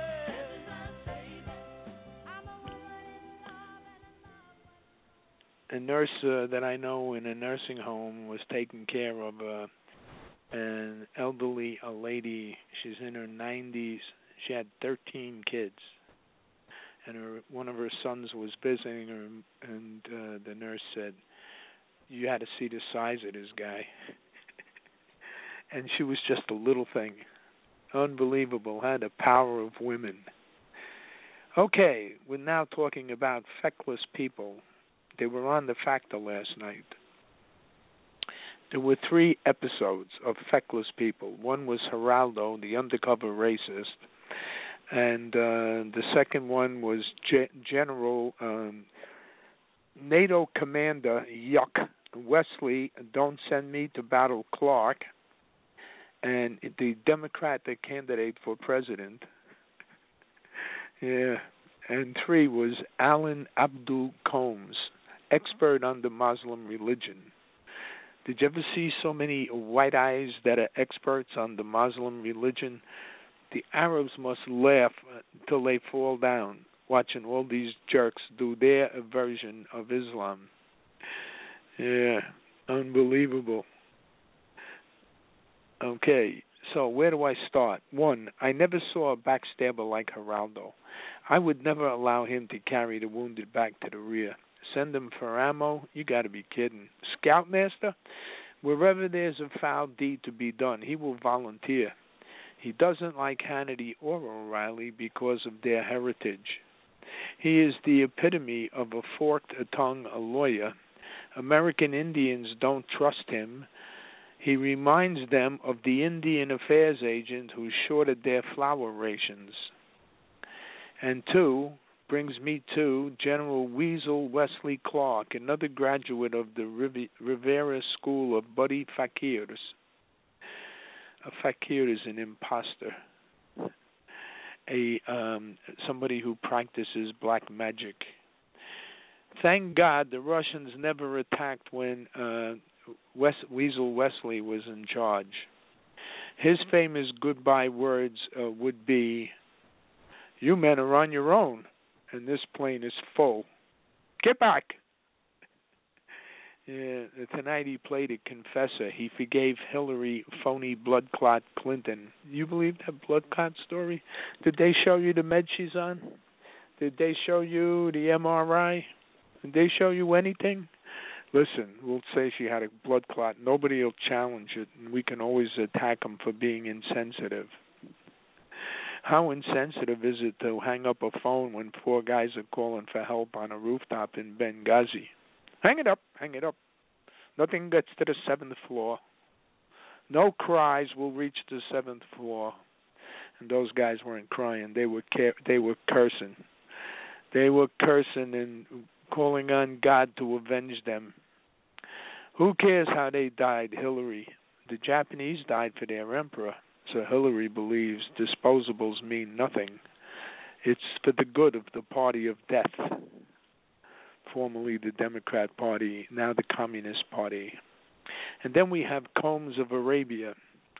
I'm a woman in love, and I love. A nurse uh, that I know in a nursing home was taking care of uh, an elderly a lady. She's in her nineties. She had thirteen kids, and her one of her sons was visiting her, and uh, the nurse said, "You had to see the size of this guy." And she was just a little thing, unbelievable. Had the power of women. Okay, we're now talking about feckless people. They were on the Factor last night. There were three episodes of feckless people. One was Geraldo, the undercover racist, and uh, the second one was Ge- General um, NATO Commander Yuck Wesley. Don't send me to battle Clark, and the Democratic candidate for president. Yeah, and three was Alan Abdul Combs, expert on the Muslim religion. Did you ever see so many white eyes that are experts on the Muslim religion? The Arabs must laugh until they fall down, watching all these jerks do their version of Islam. Yeah, unbelievable. Okay, so where do I start? One, I never saw a backstabber like Geraldo. I would never allow him to carry the wounded back to the rear. Send him for ammo? You got to be kidding. Scoutmaster? Wherever there's a foul deed to be done, he will volunteer. He doesn't like Hannity or O'Reilly because of their heritage. He is the epitome of a forked tongue lawyer. American Indians don't trust him. He reminds them of the Indian Affairs agent who shorted their flour rations. And two, brings me to General Weasel Wesley Clark, another graduate of the Riv- Rivera School of Buddy Fakirs. A fakir is an imposter, a um, somebody who practices black magic. Thank God the Russians never attacked when uh, West- Weasel Wesley was in charge. His famous goodbye words uh, would be, "You men are on your own, and this plane is full. Get back." Yeah, tonight he played a confessor. He forgave Hillary phony blood clot Clinton. You believe that blood clot story? Did they show you the med she's on? Did they show you the M R I? Did they show you anything? Listen, we'll say she had a blood clot. Nobody will challenge it, and we can always attack them for being insensitive. How insensitive is it to hang up a phone when four guys are calling for help on a rooftop in Benghazi? Hang it up, hang it up. Nothing gets to the seventh floor. No cries will reach the seventh floor. And those guys weren't crying. They were ca- they were cursing. They were cursing and calling on God to avenge them. Who cares how they died, Hillary? The Japanese died for their emperor. So Hillary believes disposables mean nothing. It's for the good of the party of death, formerly the Democrat Party, now the Communist Party. And then we have Combs of Arabia.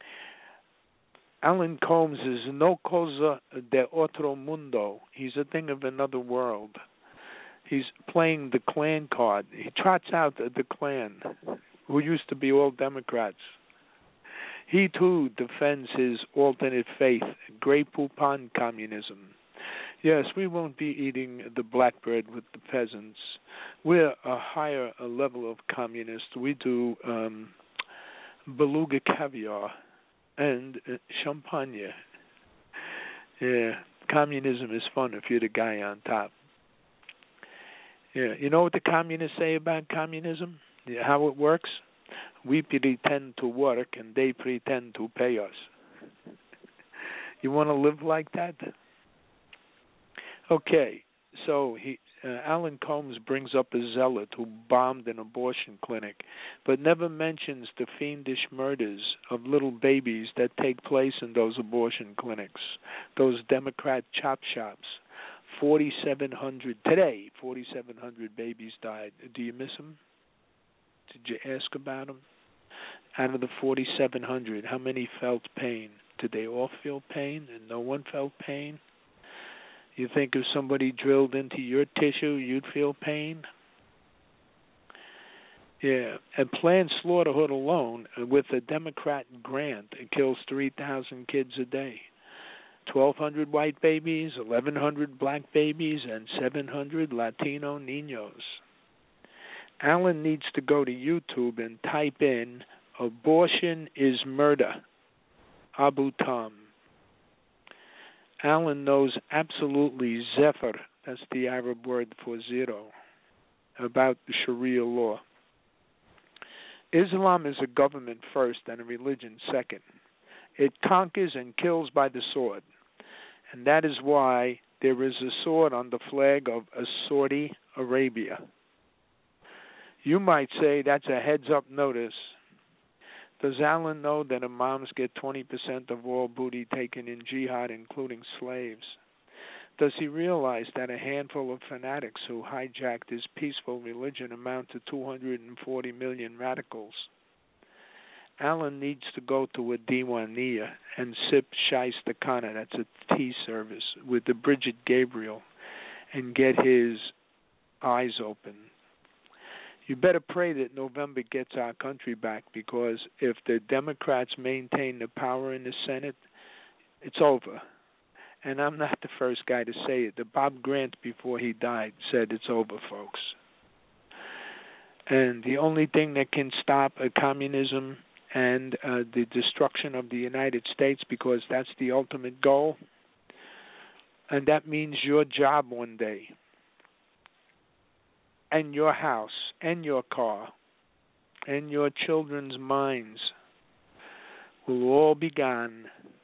Alan Combs is no cosa de otro mundo. He's a thing of another world. He's playing the Klan card. He trots out the Klan, who used to be all Democrats. He, too, defends his alternate faith, Grey Poupon communism. Yes, we won't be eating the black bread with the peasants. We're a higher a level of communists. We do um, beluga caviar and uh, champagne. Yeah, communism is fun if you're the guy on top. Yeah, you know what the communists say about communism? Yeah, how it works? We pretend to work and they pretend to pay us. You want to live like that? Okay, so he, uh, Alan Combs brings up a zealot who bombed an abortion clinic, but never mentions the fiendish murders of little babies that take place in those abortion clinics, those Democrat chop shops. forty-seven hundred, today, forty-seven hundred babies died. Do you miss them? Did you ask about them? Out of the forty-seven hundred, how many felt pain? Did they all feel pain and no one felt pain? You think if somebody drilled into your tissue, you'd feel pain? Yeah. And Planned Slaughterhood alone, with a Democrat grant, it kills three thousand kids a day. twelve hundred white babies, eleven hundred black babies, and seven hundred Latino niños. Alan needs to go to YouTube and type in, abortion is murder, Abu Tam. Alan knows absolutely zephyr, that's the Arab word for zero, about the Sharia law. Islam is a government first and a religion second. It conquers and kills by the sword. And that is why there is a sword on the flag of Saudi Arabia. You might say that's a heads-up notice. Does Alan know that imams get twenty percent of all booty taken in jihad, including slaves? Does he realize that a handful of fanatics who hijacked his peaceful religion amount to two hundred forty million radicals? Alan needs to go to a Diwaniyah and sip Shaista Khana, that's a tea service, with the Bridget Gabriel, and get his eyes open. You better pray that November gets our country back, because if the Democrats maintain the power in the Senate, it's over. And I'm not the first guy to say it. The Bob Grant, before he died, said it's over, folks. And the only thing that can stop a communism and uh, the destruction of the United States, because that's the ultimate goal, and that means your job one day, and your house, and your car, and your children's minds will all be gone.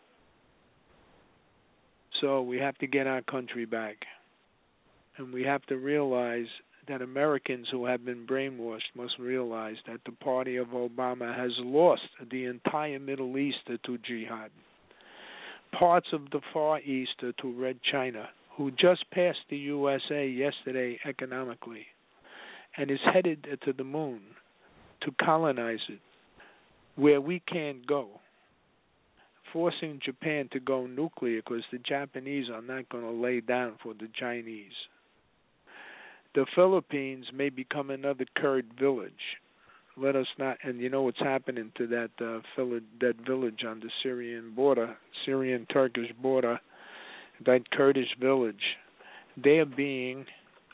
So we have to get our country back. And we have to realize that Americans who have been brainwashed must realize that the party of Obama has lost the entire Middle East to jihad. Parts of the Far East to Red China, who just passed the U S A yesterday economically, and is headed to the moon to colonize it, where we can't go, forcing Japan to go nuclear because the Japanese are not going to lay down for the Chinese. The Philippines may become another Kurd village. Let us not, and you know what's happening to that uh, that village on the Syrian border, Syrian-Turkish border, that Kurdish village. They are being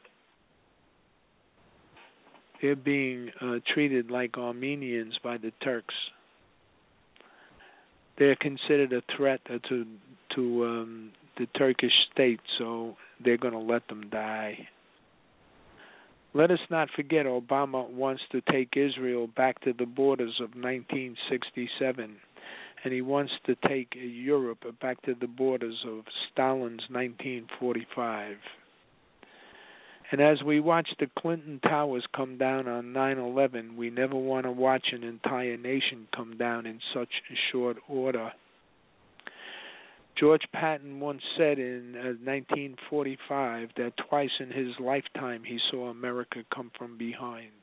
They're being uh, treated like Armenians by the Turks. They're considered a threat to to um, the Turkish state, so they're going to let them die. Let us not forget Obama wants to take Israel back to the borders of nineteen sixty-seven, and he wants to take Europe back to the borders of Stalin's nineteen forty-five. And as we watch the Clinton Towers come down on nine eleven, we never want to watch an entire nation come down in such short order. George Patton once said in uh, nineteen forty-five that twice in his lifetime he saw America come from behind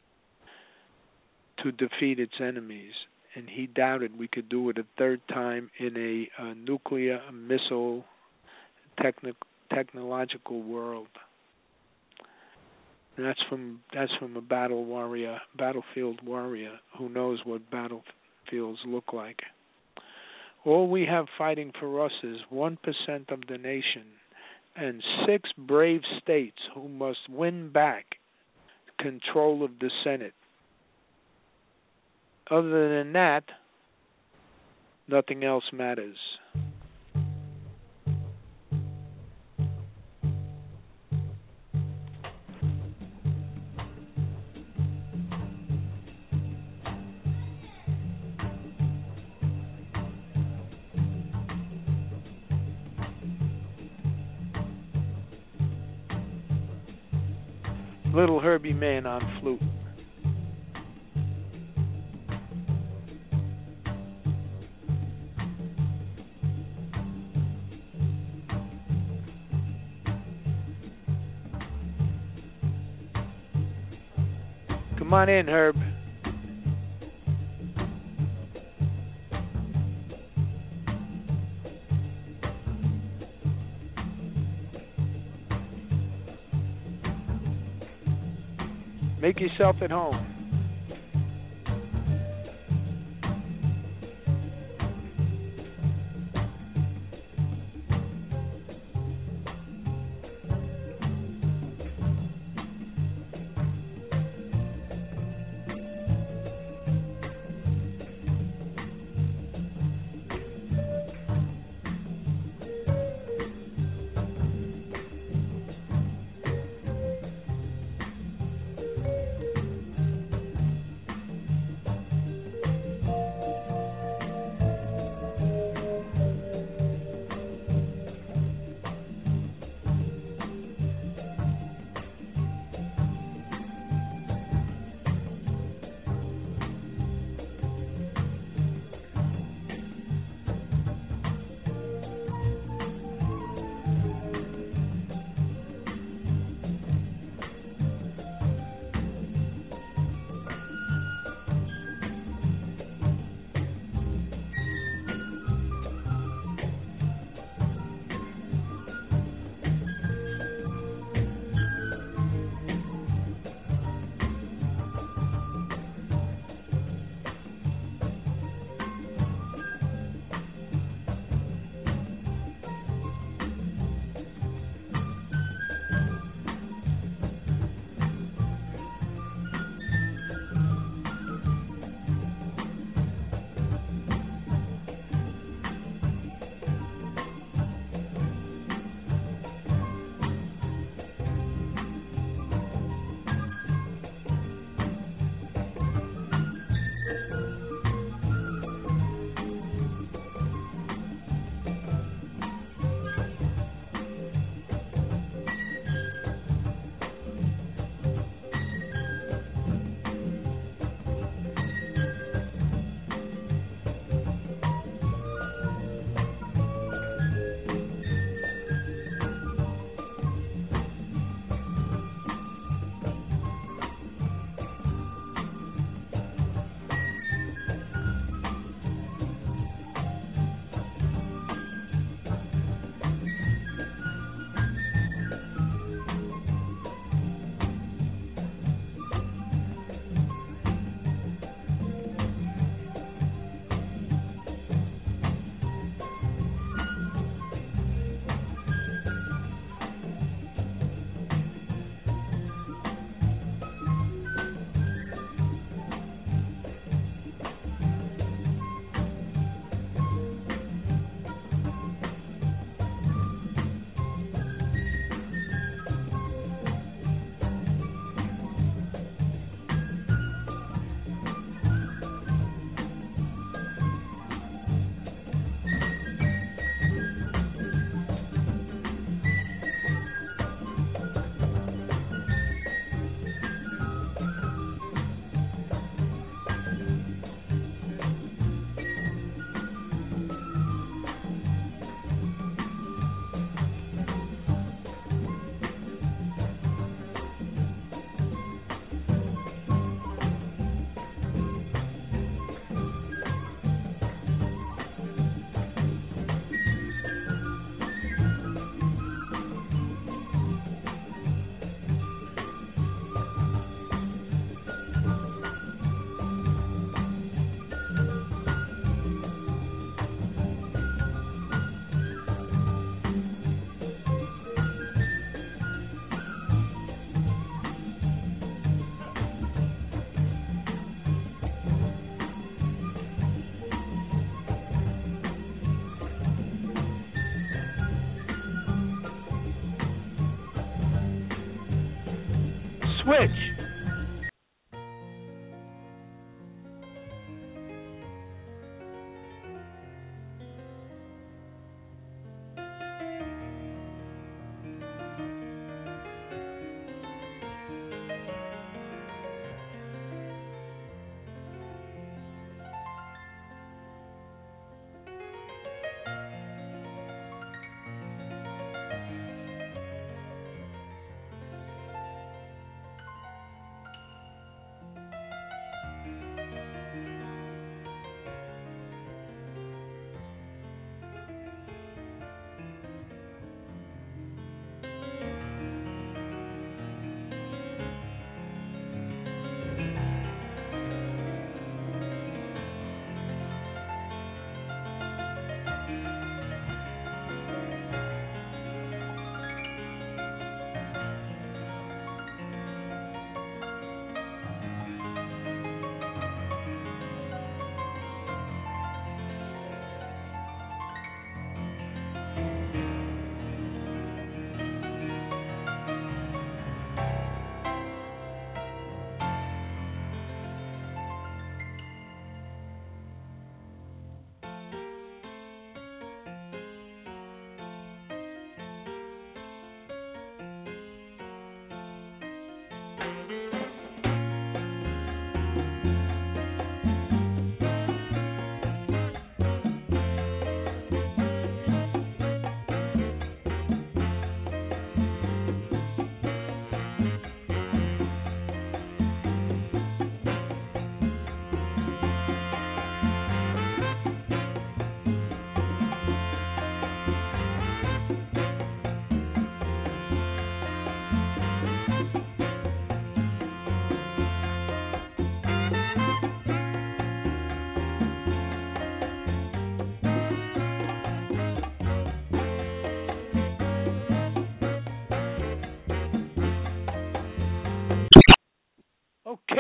to defeat its enemies, and he doubted we could do it a third time in a, a nuclear missile techni- technological world. And that's from that's from a battle warrior, battlefield warrior who knows what battlefields look like. All we have fighting for us is one percent of the nation and six brave states who must win back control of the Senate. Other than that, nothing else matters. Little Herbie Mann on flute. Come on in, Herb. Make yourself at home.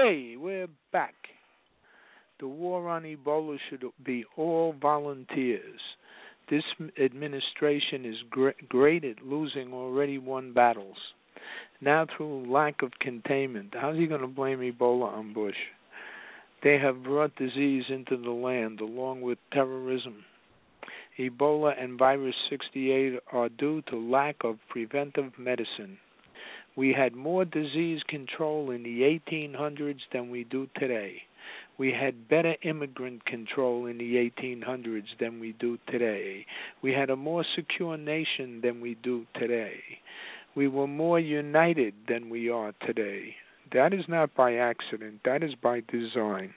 Okay, we're back. The war on Ebola should be all volunteers. This administration is gr- great at losing already won battles. Now, through lack of containment, how's he going to blame Ebola on Bush? They have brought disease into the land along with terrorism. Ebola and virus sixty-eight are due to lack of preventive medicine. We had more disease control in the eighteen hundreds than we do today. We had better immigrant control in the eighteen hundreds than we do today. We had a more secure nation than we do today. We were more united than we are today. That is not by accident. That is by design.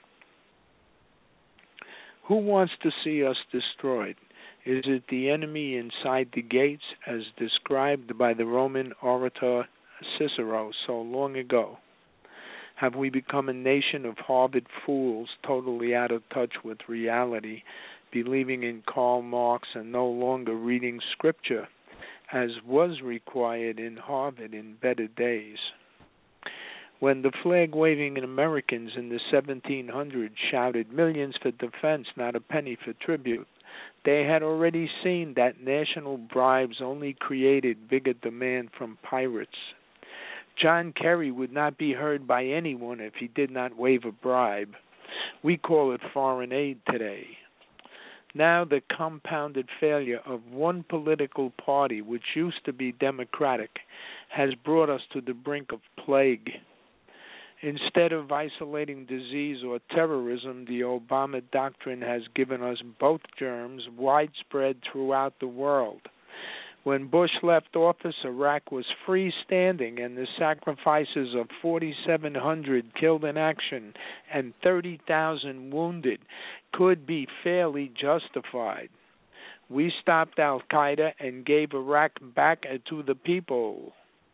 Who wants to see us destroyed? Is it the enemy inside the gates, as described by the Roman orator Cicero so long ago? Have we become a nation of Harvard fools, totally out of touch with reality, believing in Karl Marx and no longer reading Scripture, as was required in Harvard in better days? When the flag-waving Americans in the seventeen hundreds shouted millions for defense, not a penny for tribute, they had already seen that national bribes only created bigger demand from pirates. John Kerry would not be heard by anyone if he did not waive a bribe. We call it foreign aid today. Now the compounded failure of one political party, which used to be democratic, has brought us to the brink of plague. Instead of isolating disease or terrorism, the Obama doctrine has given us both germs widespread throughout the world. When Bush left office, Iraq was freestanding, and the sacrifices of forty-seven hundred killed in action and thirty thousand wounded could be fairly justified. We stopped Al-Qaeda and gave Iraq back to the people.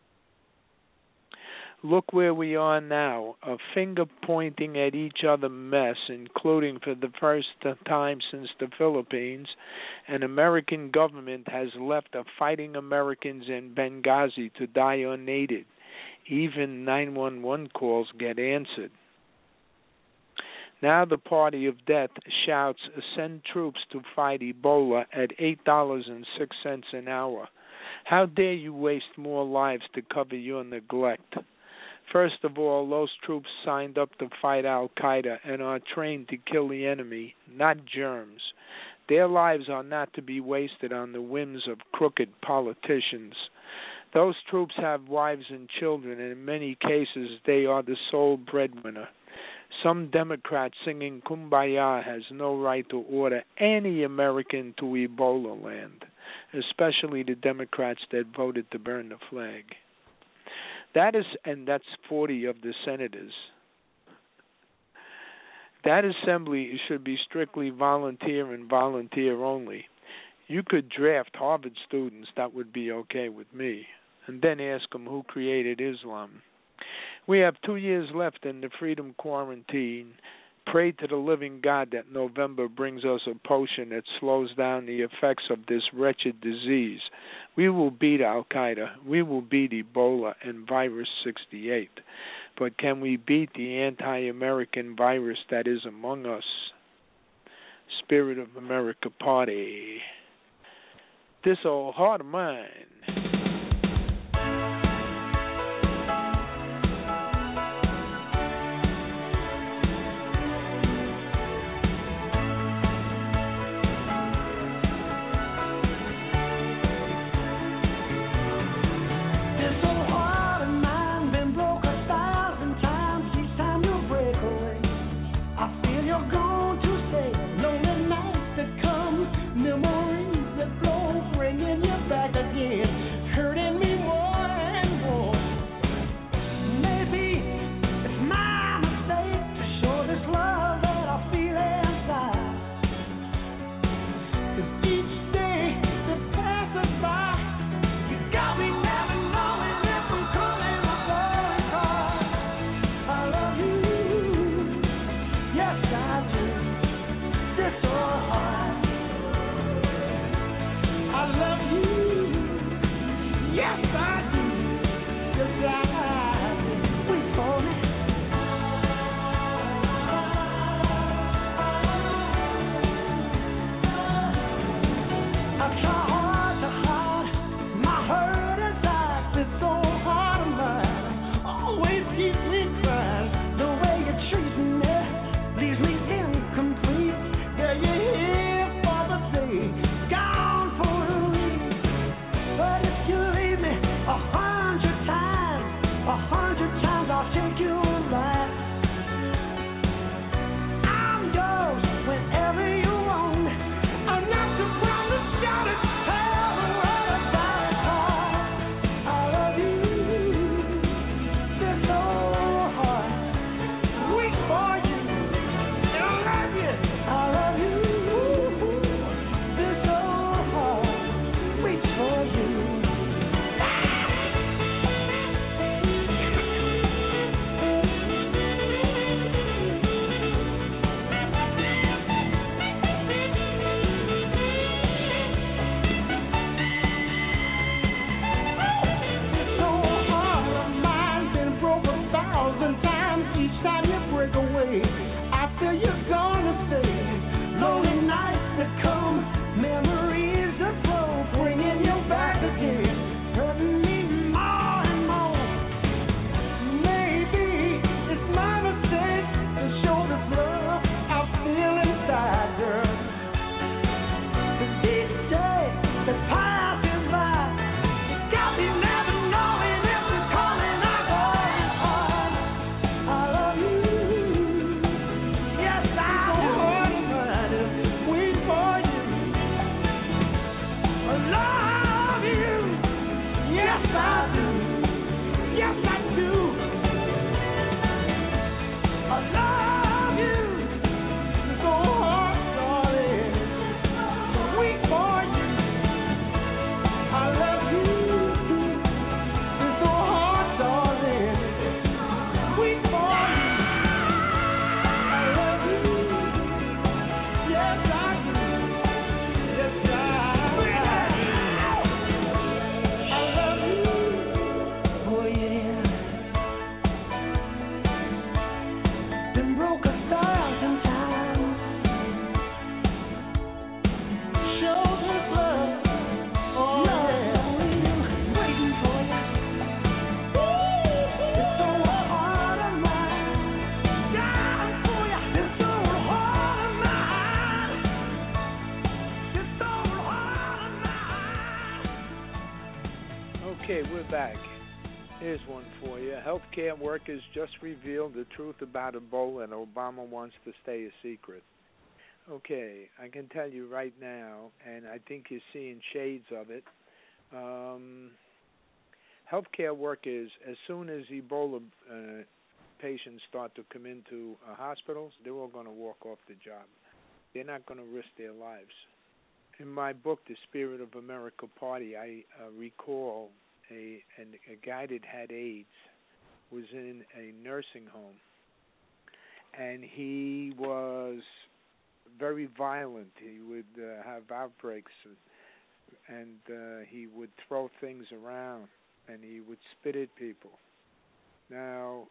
Look where we are now, a finger-pointing at each other mess, including for the first time since the Philippines, an American government has left the fighting Americans in Benghazi to die unaided. Even nine one one calls get answered. Now the party of death shouts, send troops to fight Ebola at eight dollars and six cents an hour. How dare you waste more lives to cover your neglect? First of all, those troops signed up to fight Al-Qaeda and are trained to kill the enemy, not germs. Their lives are not to be wasted on the whims of crooked politicians. Those troops have wives and children, and in many cases they are the sole breadwinner. Some Democrat singing Kumbaya has no right to order any American to Ebola land, especially the Democrats that voted to burn the flag. That is, and that's forty of the senators. That assembly should be strictly volunteer and volunteer only. You could draft Harvard students, that would be okay with me, and then ask them who created Islam. We have two years left in the freedom quarantine. Pray to the living God that November brings us a potion that slows down the effects of this wretched disease. We will beat Al-Qaeda. We will beat Ebola and virus sixty-eight. But can we beat the anti-American virus that is among us? Spirit of America Party. This old heart of mine. Memories that flow, bringing you back again. then broke a thousand times. Showed his love, oh yeah, waiting for you. This old heart of mine, down for you. This old heart of mine, this old heart of mine. Okay, we're back. Here's one for you. Healthcare workers just revealed the truth about Ebola, and Obama wants to stay a secret. Okay, I can tell you right now, and I think you're seeing shades of it. Um, healthcare workers, as soon as Ebola uh, patients start to come into uh, hospitals, they're all going to walk off the job. They're not going to risk their lives. In my book, The Spirit of America Party, I uh, recall A, and a guy that had AIDS was in a nursing home, and he was very violent. He would uh, have outbreaks, and uh, he would throw things around, and he would spit at people. Now,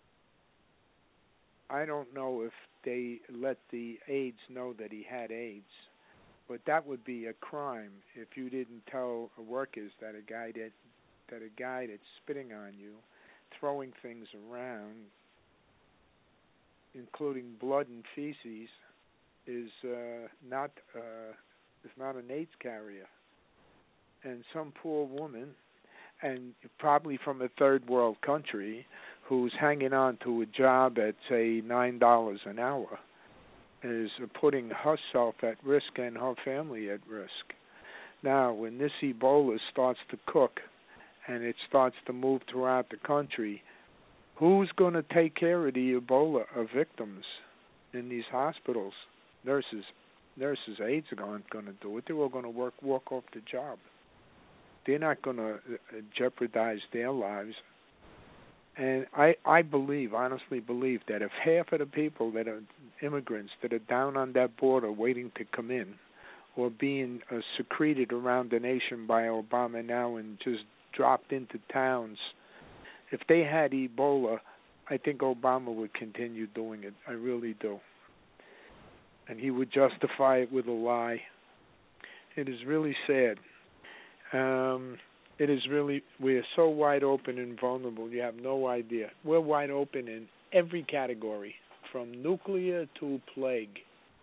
I don't know if they let the AIDS know that he had AIDS, but that would be a crime if you didn't tell workers that a guy that that a guy that's spitting on you, throwing things around, including blood and feces, is uh, not uh, is not an AIDS carrier. And some poor woman, and probably from a third world country, who's hanging on to a job at say nine dollars an hour, is putting herself at risk and her family at risk. Now, when this Ebola starts to cook, and it starts to move throughout the country, who's going to take care of the Ebola victims in these hospitals? Nurses, nurses, aides aren't going to do it. They're all going to work, walk off the job. They're not going to jeopardize their lives. And I, I believe, honestly believe, that if half of the people that are immigrants that are down on that border waiting to come in, or being uh, secreted around the nation by Obama now and just dropped into towns, if they had Ebola, I think Obama would continue doing it. I really do. And he would justify it with a lie. It is really sad. Um, it is really, we are so wide open and vulnerable, you have no idea. We're wide open in every category, from nuclear to plague.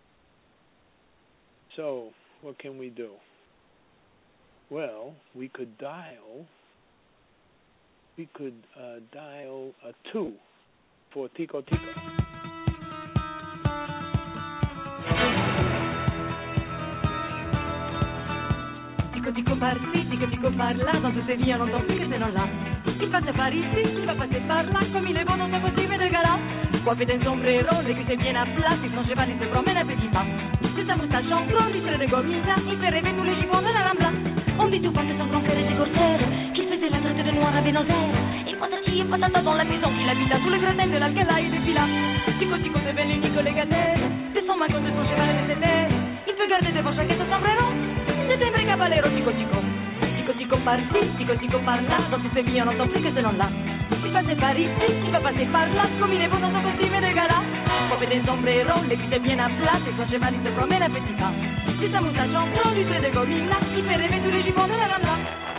So, what can we do? Well, we could dial We could uh, dial a two for Tico Tico. Tico Tico parle, Tico Tico parla, dans toutes ces vies on n'entend plus que ces noms-là. Il passe par ici, il va passer par là, comme il est bon dans sa costume de gala. Coiffé d'un sombrero, les cuisses bien à plat, et son cheval il se promène à petits pas. De sa moustache en blanc, lui serait de gomina, il fait rêver tous les gibbons de la Rambla. On dit tout pas que son grand-père était corsaire, qu'il faisait la traite de noir à Buenos Aires. Et patati et patata dans la maison qu'il habita, sous le gratin de l'Alcala et des filas. Tico Tico se belle unique les gâtettes, de son magot, de son cheval et de ses terres. Il peut garder devant chaque son sombrero, de timbre caballero, Tico Tico. Tico Tico par-ci, Tico Tico par-là, dans toutes ces vies on n'entend plus que ce nom-là. Il passe par ici, il va passer par là, comme il est beau dans son costume de gala. Coiffé d'un sombrero, les cuisses bien à plat, et son cheval il se promène à petits pas. De sa moustache en blanc, lui trait de gomina, il fait rêver tous les gibbons de la Rambla.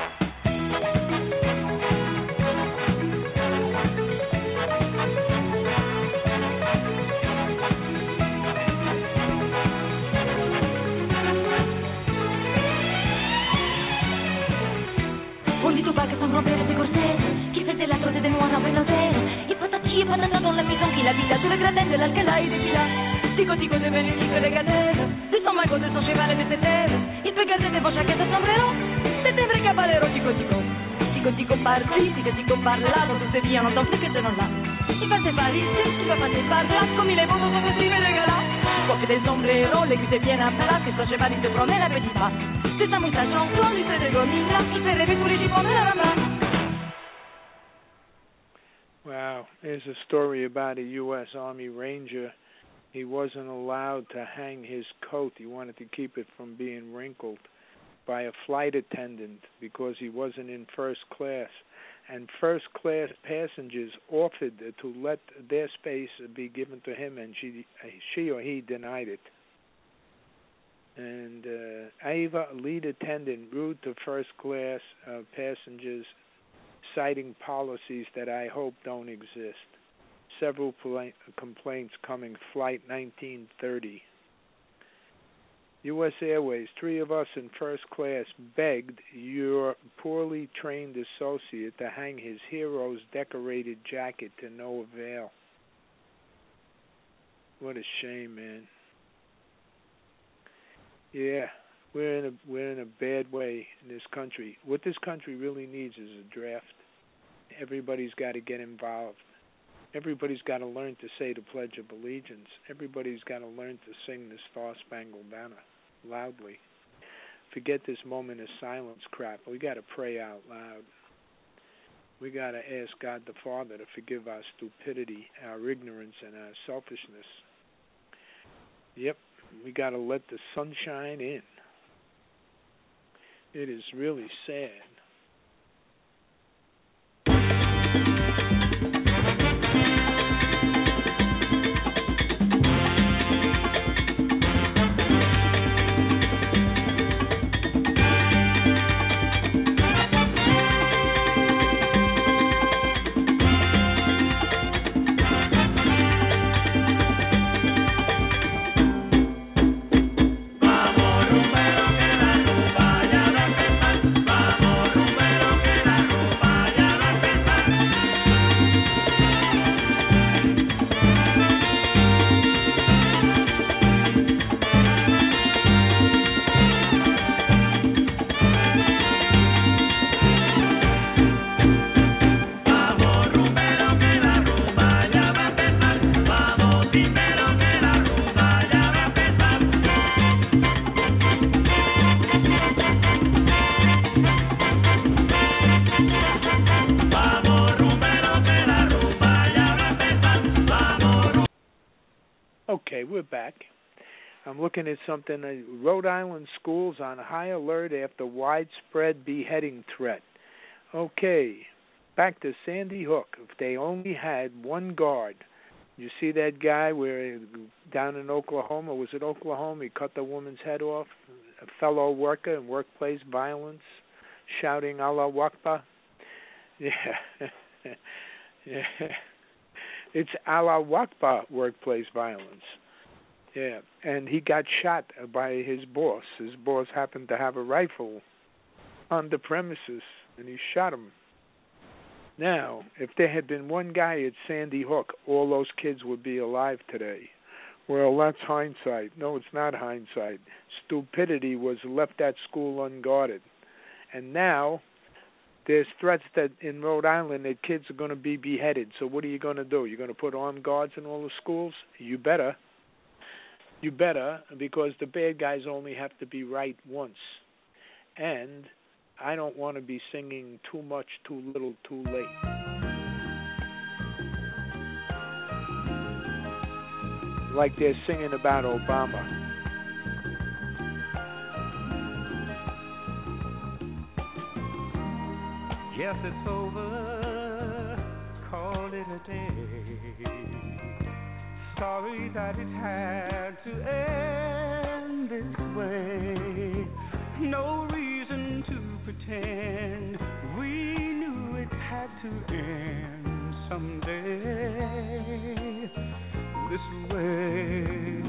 On dit tout pas que son grand-père était corsaire, qu'il faisait la traite des noirs à Buenos Aires. Et patati et patata dans la maison qu'il habita, sous le gratin de l'Alcala et des filas. Tico Tico devient unique les gâtettes, de son magot, de son cheval et de ses terres. Il peut garder devant chacun son sombrero, de timbre caballero, Tico Tico. Tico Tico par-ci, Tico Tico par-là, dans toutes ces vies on n'entend plus que ce nom-là. Il passe par ici, il va passer par là, comme il est beau dans son costume de gala. Coiffé del sombrero, les cuisses bien à plat, et son cheval il se promène à petits pas. De sa moustache en blanc, lui trait de gomina, il fait rêver tous les gibbons de la Rambla. Wow, there's a story about a U S Army Ranger. He wasn't allowed to hang his coat. He wanted to keep it from being wrinkled by a flight attendant because he wasn't in first class. and first-class passengers offered to let their space be given to him, and she, she or he denied it. And uh, Ava, lead attendant, rude to first-class uh, passengers, citing policies that I hope don't exist. Several pla- complaints coming. Flight nineteen thirty. U S Airways, three of us in first class begged your poorly trained associate to hang his hero's decorated jacket to no avail. What a shame, man. Yeah, we're in a we're in a bad way in this country. What this country really needs is a draft. Everybody's got to get involved. Everybody's got to learn to say the Pledge of Allegiance. Everybody's got to learn to sing the Star-Spangled Banner loudly. Forget this moment of silence crap. We got to pray out loud. We got to ask God the Father to forgive our stupidity, our ignorance, and our selfishness. Yep, we got to let the sunshine in. It is really sad. Okay, we're back. I'm looking at something. Uh, Rhode Island schools on high alert after widespread beheading threat. Okay, back to Sandy Hook. If they only had one guard. You see that guy where down in Oklahoma, was it Oklahoma? He cut the woman's head off, a fellow worker in workplace violence, shouting Allah Akbar. Yeah, yeah. It's Allah Akbar workplace violence. Yeah, and he got shot by his boss. His boss happened to have a rifle on the premises, and he shot him. Now, if there had been one guy at Sandy Hook, all those kids would be alive today. Well, that's hindsight. No, it's not hindsight. Stupidity was left that school unguarded. And now there's threats that in Rhode Island that kids are going to be beheaded. So what are you going to do? You're going to put armed guards in all the schools? You better. You better, because the bad guys only have to be right once. And I don't want to be singing too much, too little, too late. Like they're singing about Obama. Yes, it's over, call it a day. Sorry that it had to end this way. No reason to pretend we knew it had to end someday this way.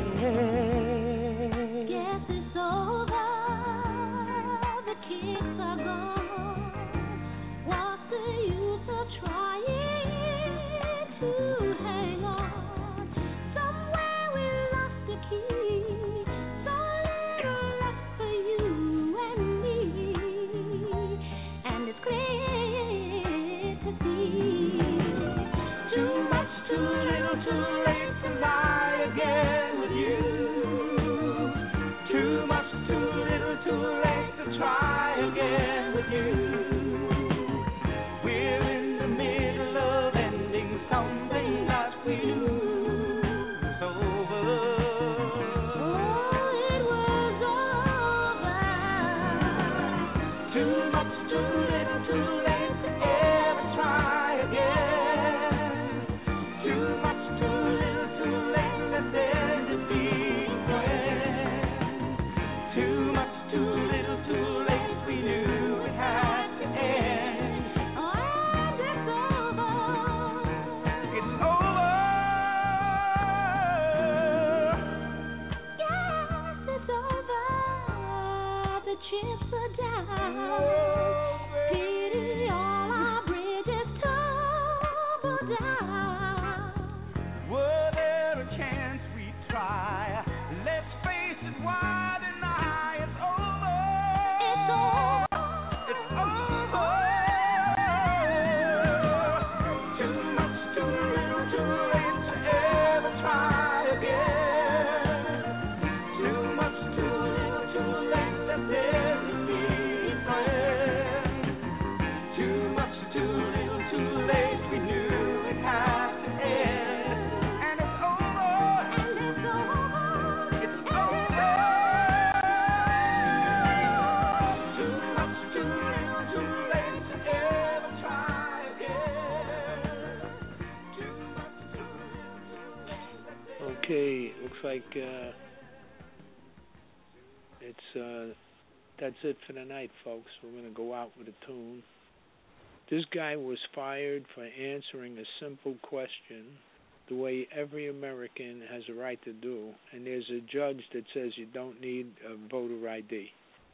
Guess it's over, the kids are gone. What's the use of trying to hang on? Somewhere we lost the key, so little left for you and me, and it's clear to see. Too much, too little, too late to lie Okay, looks like uh, it's uh, that's it for the night, folks. We're going to go out with a tune. This guy was fired for answering a simple question the way every American has a right to do, and there's a judge that says you don't need a voter I D.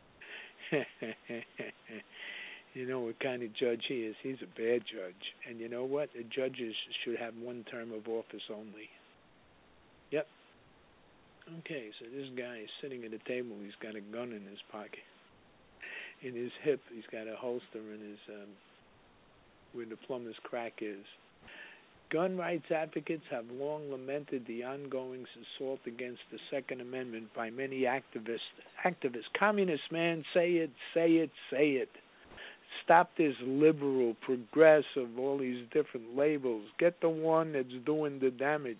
You know what kind of judge he is. He's a bad judge. And you know what? The judges should have one term of office only. Yep. Okay, so this guy is sitting at a table. He's got a gun in his pocket. In his hip, he's got a holster in his, um, where the plumber's crack is. Gun rights advocates have long lamented the ongoing assault against the Second Amendment by many activists. Activists, communists, man, say it, say it, say it. Stop this liberal, progressive, all these different labels. Get the one that's doing the damage.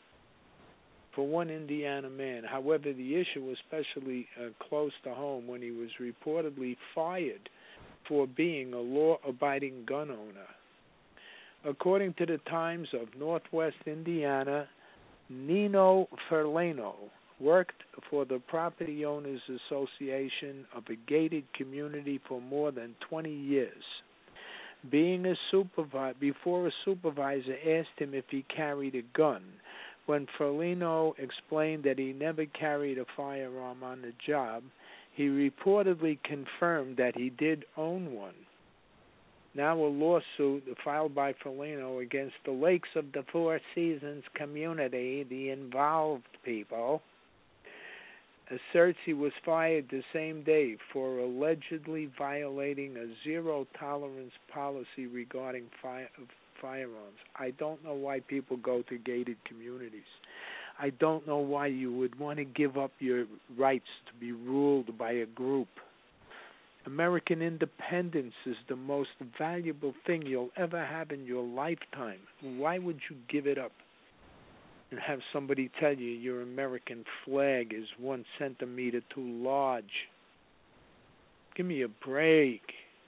For one Indiana man, however, the issue was especially uh, close to home when he was reportedly fired for being a law-abiding gun owner. According to the Times of Northwest Indiana, Nino Ferlano worked for the Property Owners Association of a gated community for more than twenty years. Being a supervisor, before a supervisor asked him if he carried a gun, when Ferlano explained that he never carried a firearm on the job, he reportedly confirmed that he did own one. Now a lawsuit filed by Ferlano against the Lakes of the Four Seasons community, the involved people, asserts he was fired the same day for allegedly violating a zero-tolerance policy regarding fire, firearms. I don't know why people go to gated communities. I don't know why you would want to give up your rights to be ruled by a group. American independence is the most valuable thing you'll ever have in your lifetime. Why would you give it up and have somebody tell you your American flag is one centimeter too large? Give me a break.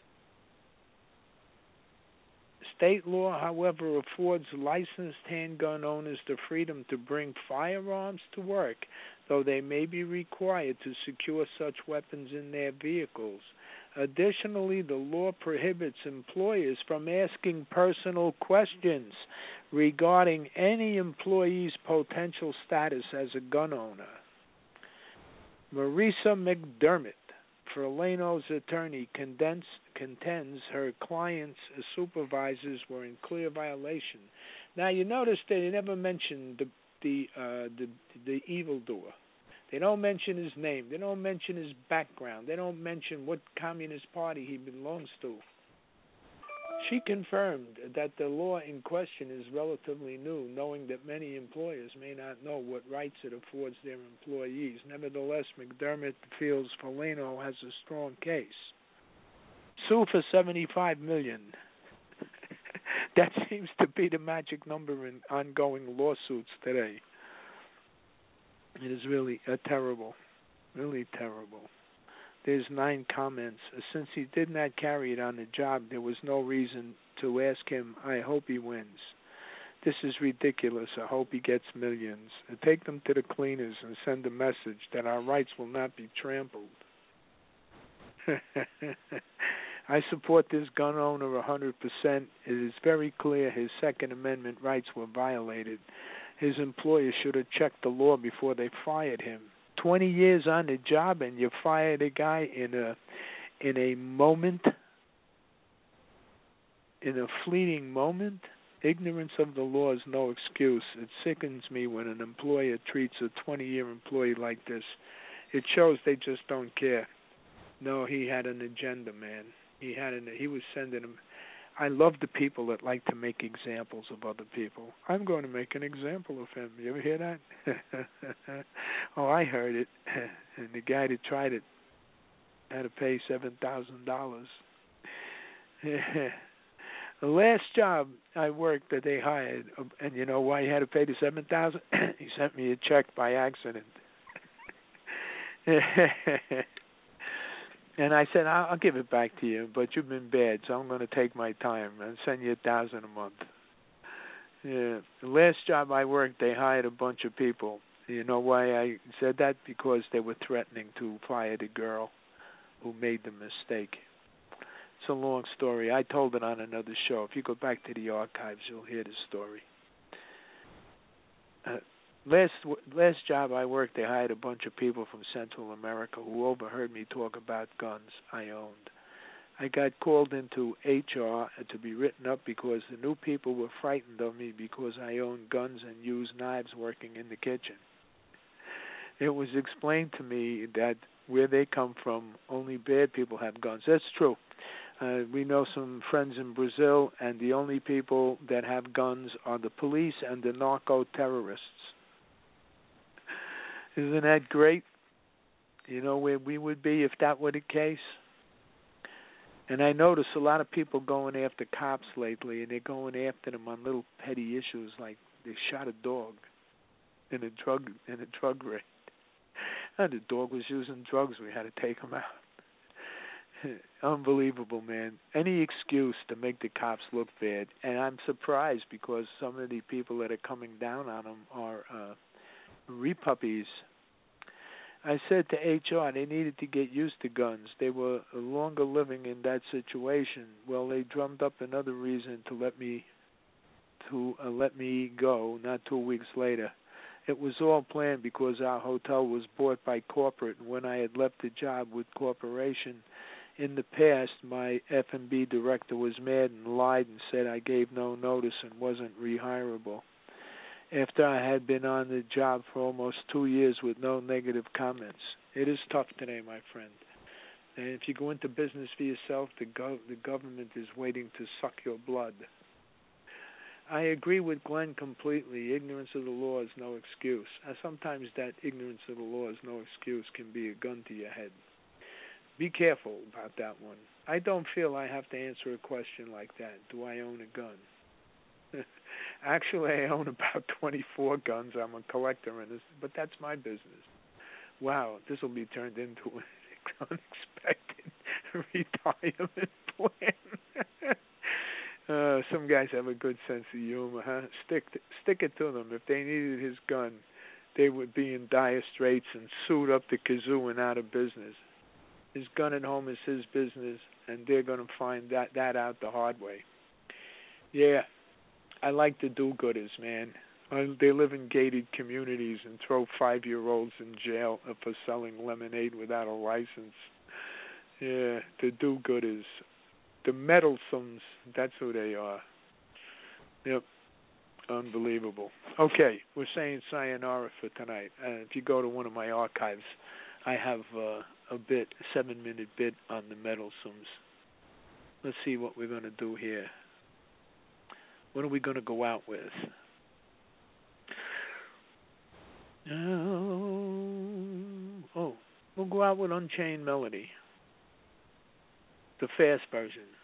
State law, however, affords licensed handgun owners the freedom to bring firearms to work, though they may be required to secure such weapons in their vehicles. Additionally, the law prohibits employers from asking personal questions regarding any employee's potential status as a gun owner. Marisa McDermott, Ferlano's attorney, condensed, contends her client's supervisors were in clear violation. Now, you notice they never mentioned the the uh, the, the evildoer. They don't mention his name. They don't mention his background. They don't mention what Communist Party he belongs to. She confirmed that the law in question is relatively new, knowing that many employers may not know what rights it affords their employees. Nevertheless, McDermott feels Ferlano has a strong case. Sue for seventy-five million dollars. That seems to be the magic number in ongoing lawsuits today. It is really uh, terrible, really terrible. There's nine comments. Since he did not carry it on the job, there was no reason to ask him, I hope he wins. This is ridiculous. I hope he gets millions. And take them to the cleaners and send a message that our rights will not be trampled. I support this gun owner one hundred percent. It is very clear his Second Amendment rights were violated. His employer should have checked the law before they fired him. Twenty years on the job and you fired a guy in a in a moment, in a fleeting moment. Ignorance of the law is no excuse. It sickens me when an employer treats a twenty-year employee like this. It shows they just don't care. No, he had an agenda, man. He had an. He was sending him. I love the people that like to make examples of other people. I'm going to make an example of him. You ever hear that? Oh, I heard it. And the guy that tried it had to pay seven thousand dollars. The last job I worked that they hired, and you know why he had to pay the seven thousand dollars? He sent me a check by accident. And I said, I'll, I'll give it back to you, but you've been bad, so I'm going to take my time and send you a thousand a month. Yeah. The last job I worked, they hired a bunch of people. You know why I said that? Because they were threatening to fire the girl who made the mistake. It's a long story. I told it on another show. If you go back to the archives, you'll hear the story. Uh, last last job I worked, they hired a bunch of people from Central America who overheard me talk about guns I owned. I got called into H R to be written up because the new people were frightened of me because I owned guns and used knives working in the kitchen. It was explained to me that where they come from, only bad people have guns. That's true. Uh, we know some friends in Brazil, and the only people that have guns are the police and the narco-terrorists. Isn't that great? You know where we would be if that were the case? And I notice a lot of people going after cops lately, and they're going after them on little petty issues like they shot a dog in a drug in a drug raid. And the dog was using drugs. We had to take him out. Unbelievable, man. Any excuse to make the cops look bad. And I'm surprised because some of the people that are coming down on them are uh, repuppies. I said to H R they needed to get used to guns. They were longer living in that situation. Well, they drummed up another reason to let me to uh, let me go. Not two weeks later, it was all planned because our hotel was bought by corporate. And when I had left the job with corporation in the past, my F and B director was mad and lied and said I gave no notice and wasn't rehirable. After I had been on the job for almost two years with no negative comments. It is tough today, my friend. And if you go into business for yourself, the, gov- the government is waiting to suck your blood. I agree with Glenn completely. Ignorance of the law is no excuse. And sometimes that ignorance of the law is no excuse can be a gun to your head. Be careful about that one. I don't feel I have to answer a question like that. Do I own a gun? Actually, I own about twenty-four guns. I'm a collector in this, but that's my business. Wow, this will be turned into an unexpected retirement plan. uh, some guys have a good sense of humor, huh? Stick to, stick it to them. If they needed his gun, they would be in dire straits and sued up the kazoo and out of business. His gun at home is his business, and they're going to find that, that out the hard way. Yeah. I like the do-gooders, man. They live in gated communities and throw five-year-olds in jail for selling lemonade without a license. Yeah, the do-gooders. The meddlesomes, that's who they are. Yep, unbelievable. Okay, we're saying sayonara for tonight. Uh, if you go to one of my archives, I have uh, a bit, a seven-minute bit on the meddlesomes. Let's see what we're going to do here. What are we going to go out with? Oh, oh, we'll go out with Unchained Melody, the fast version.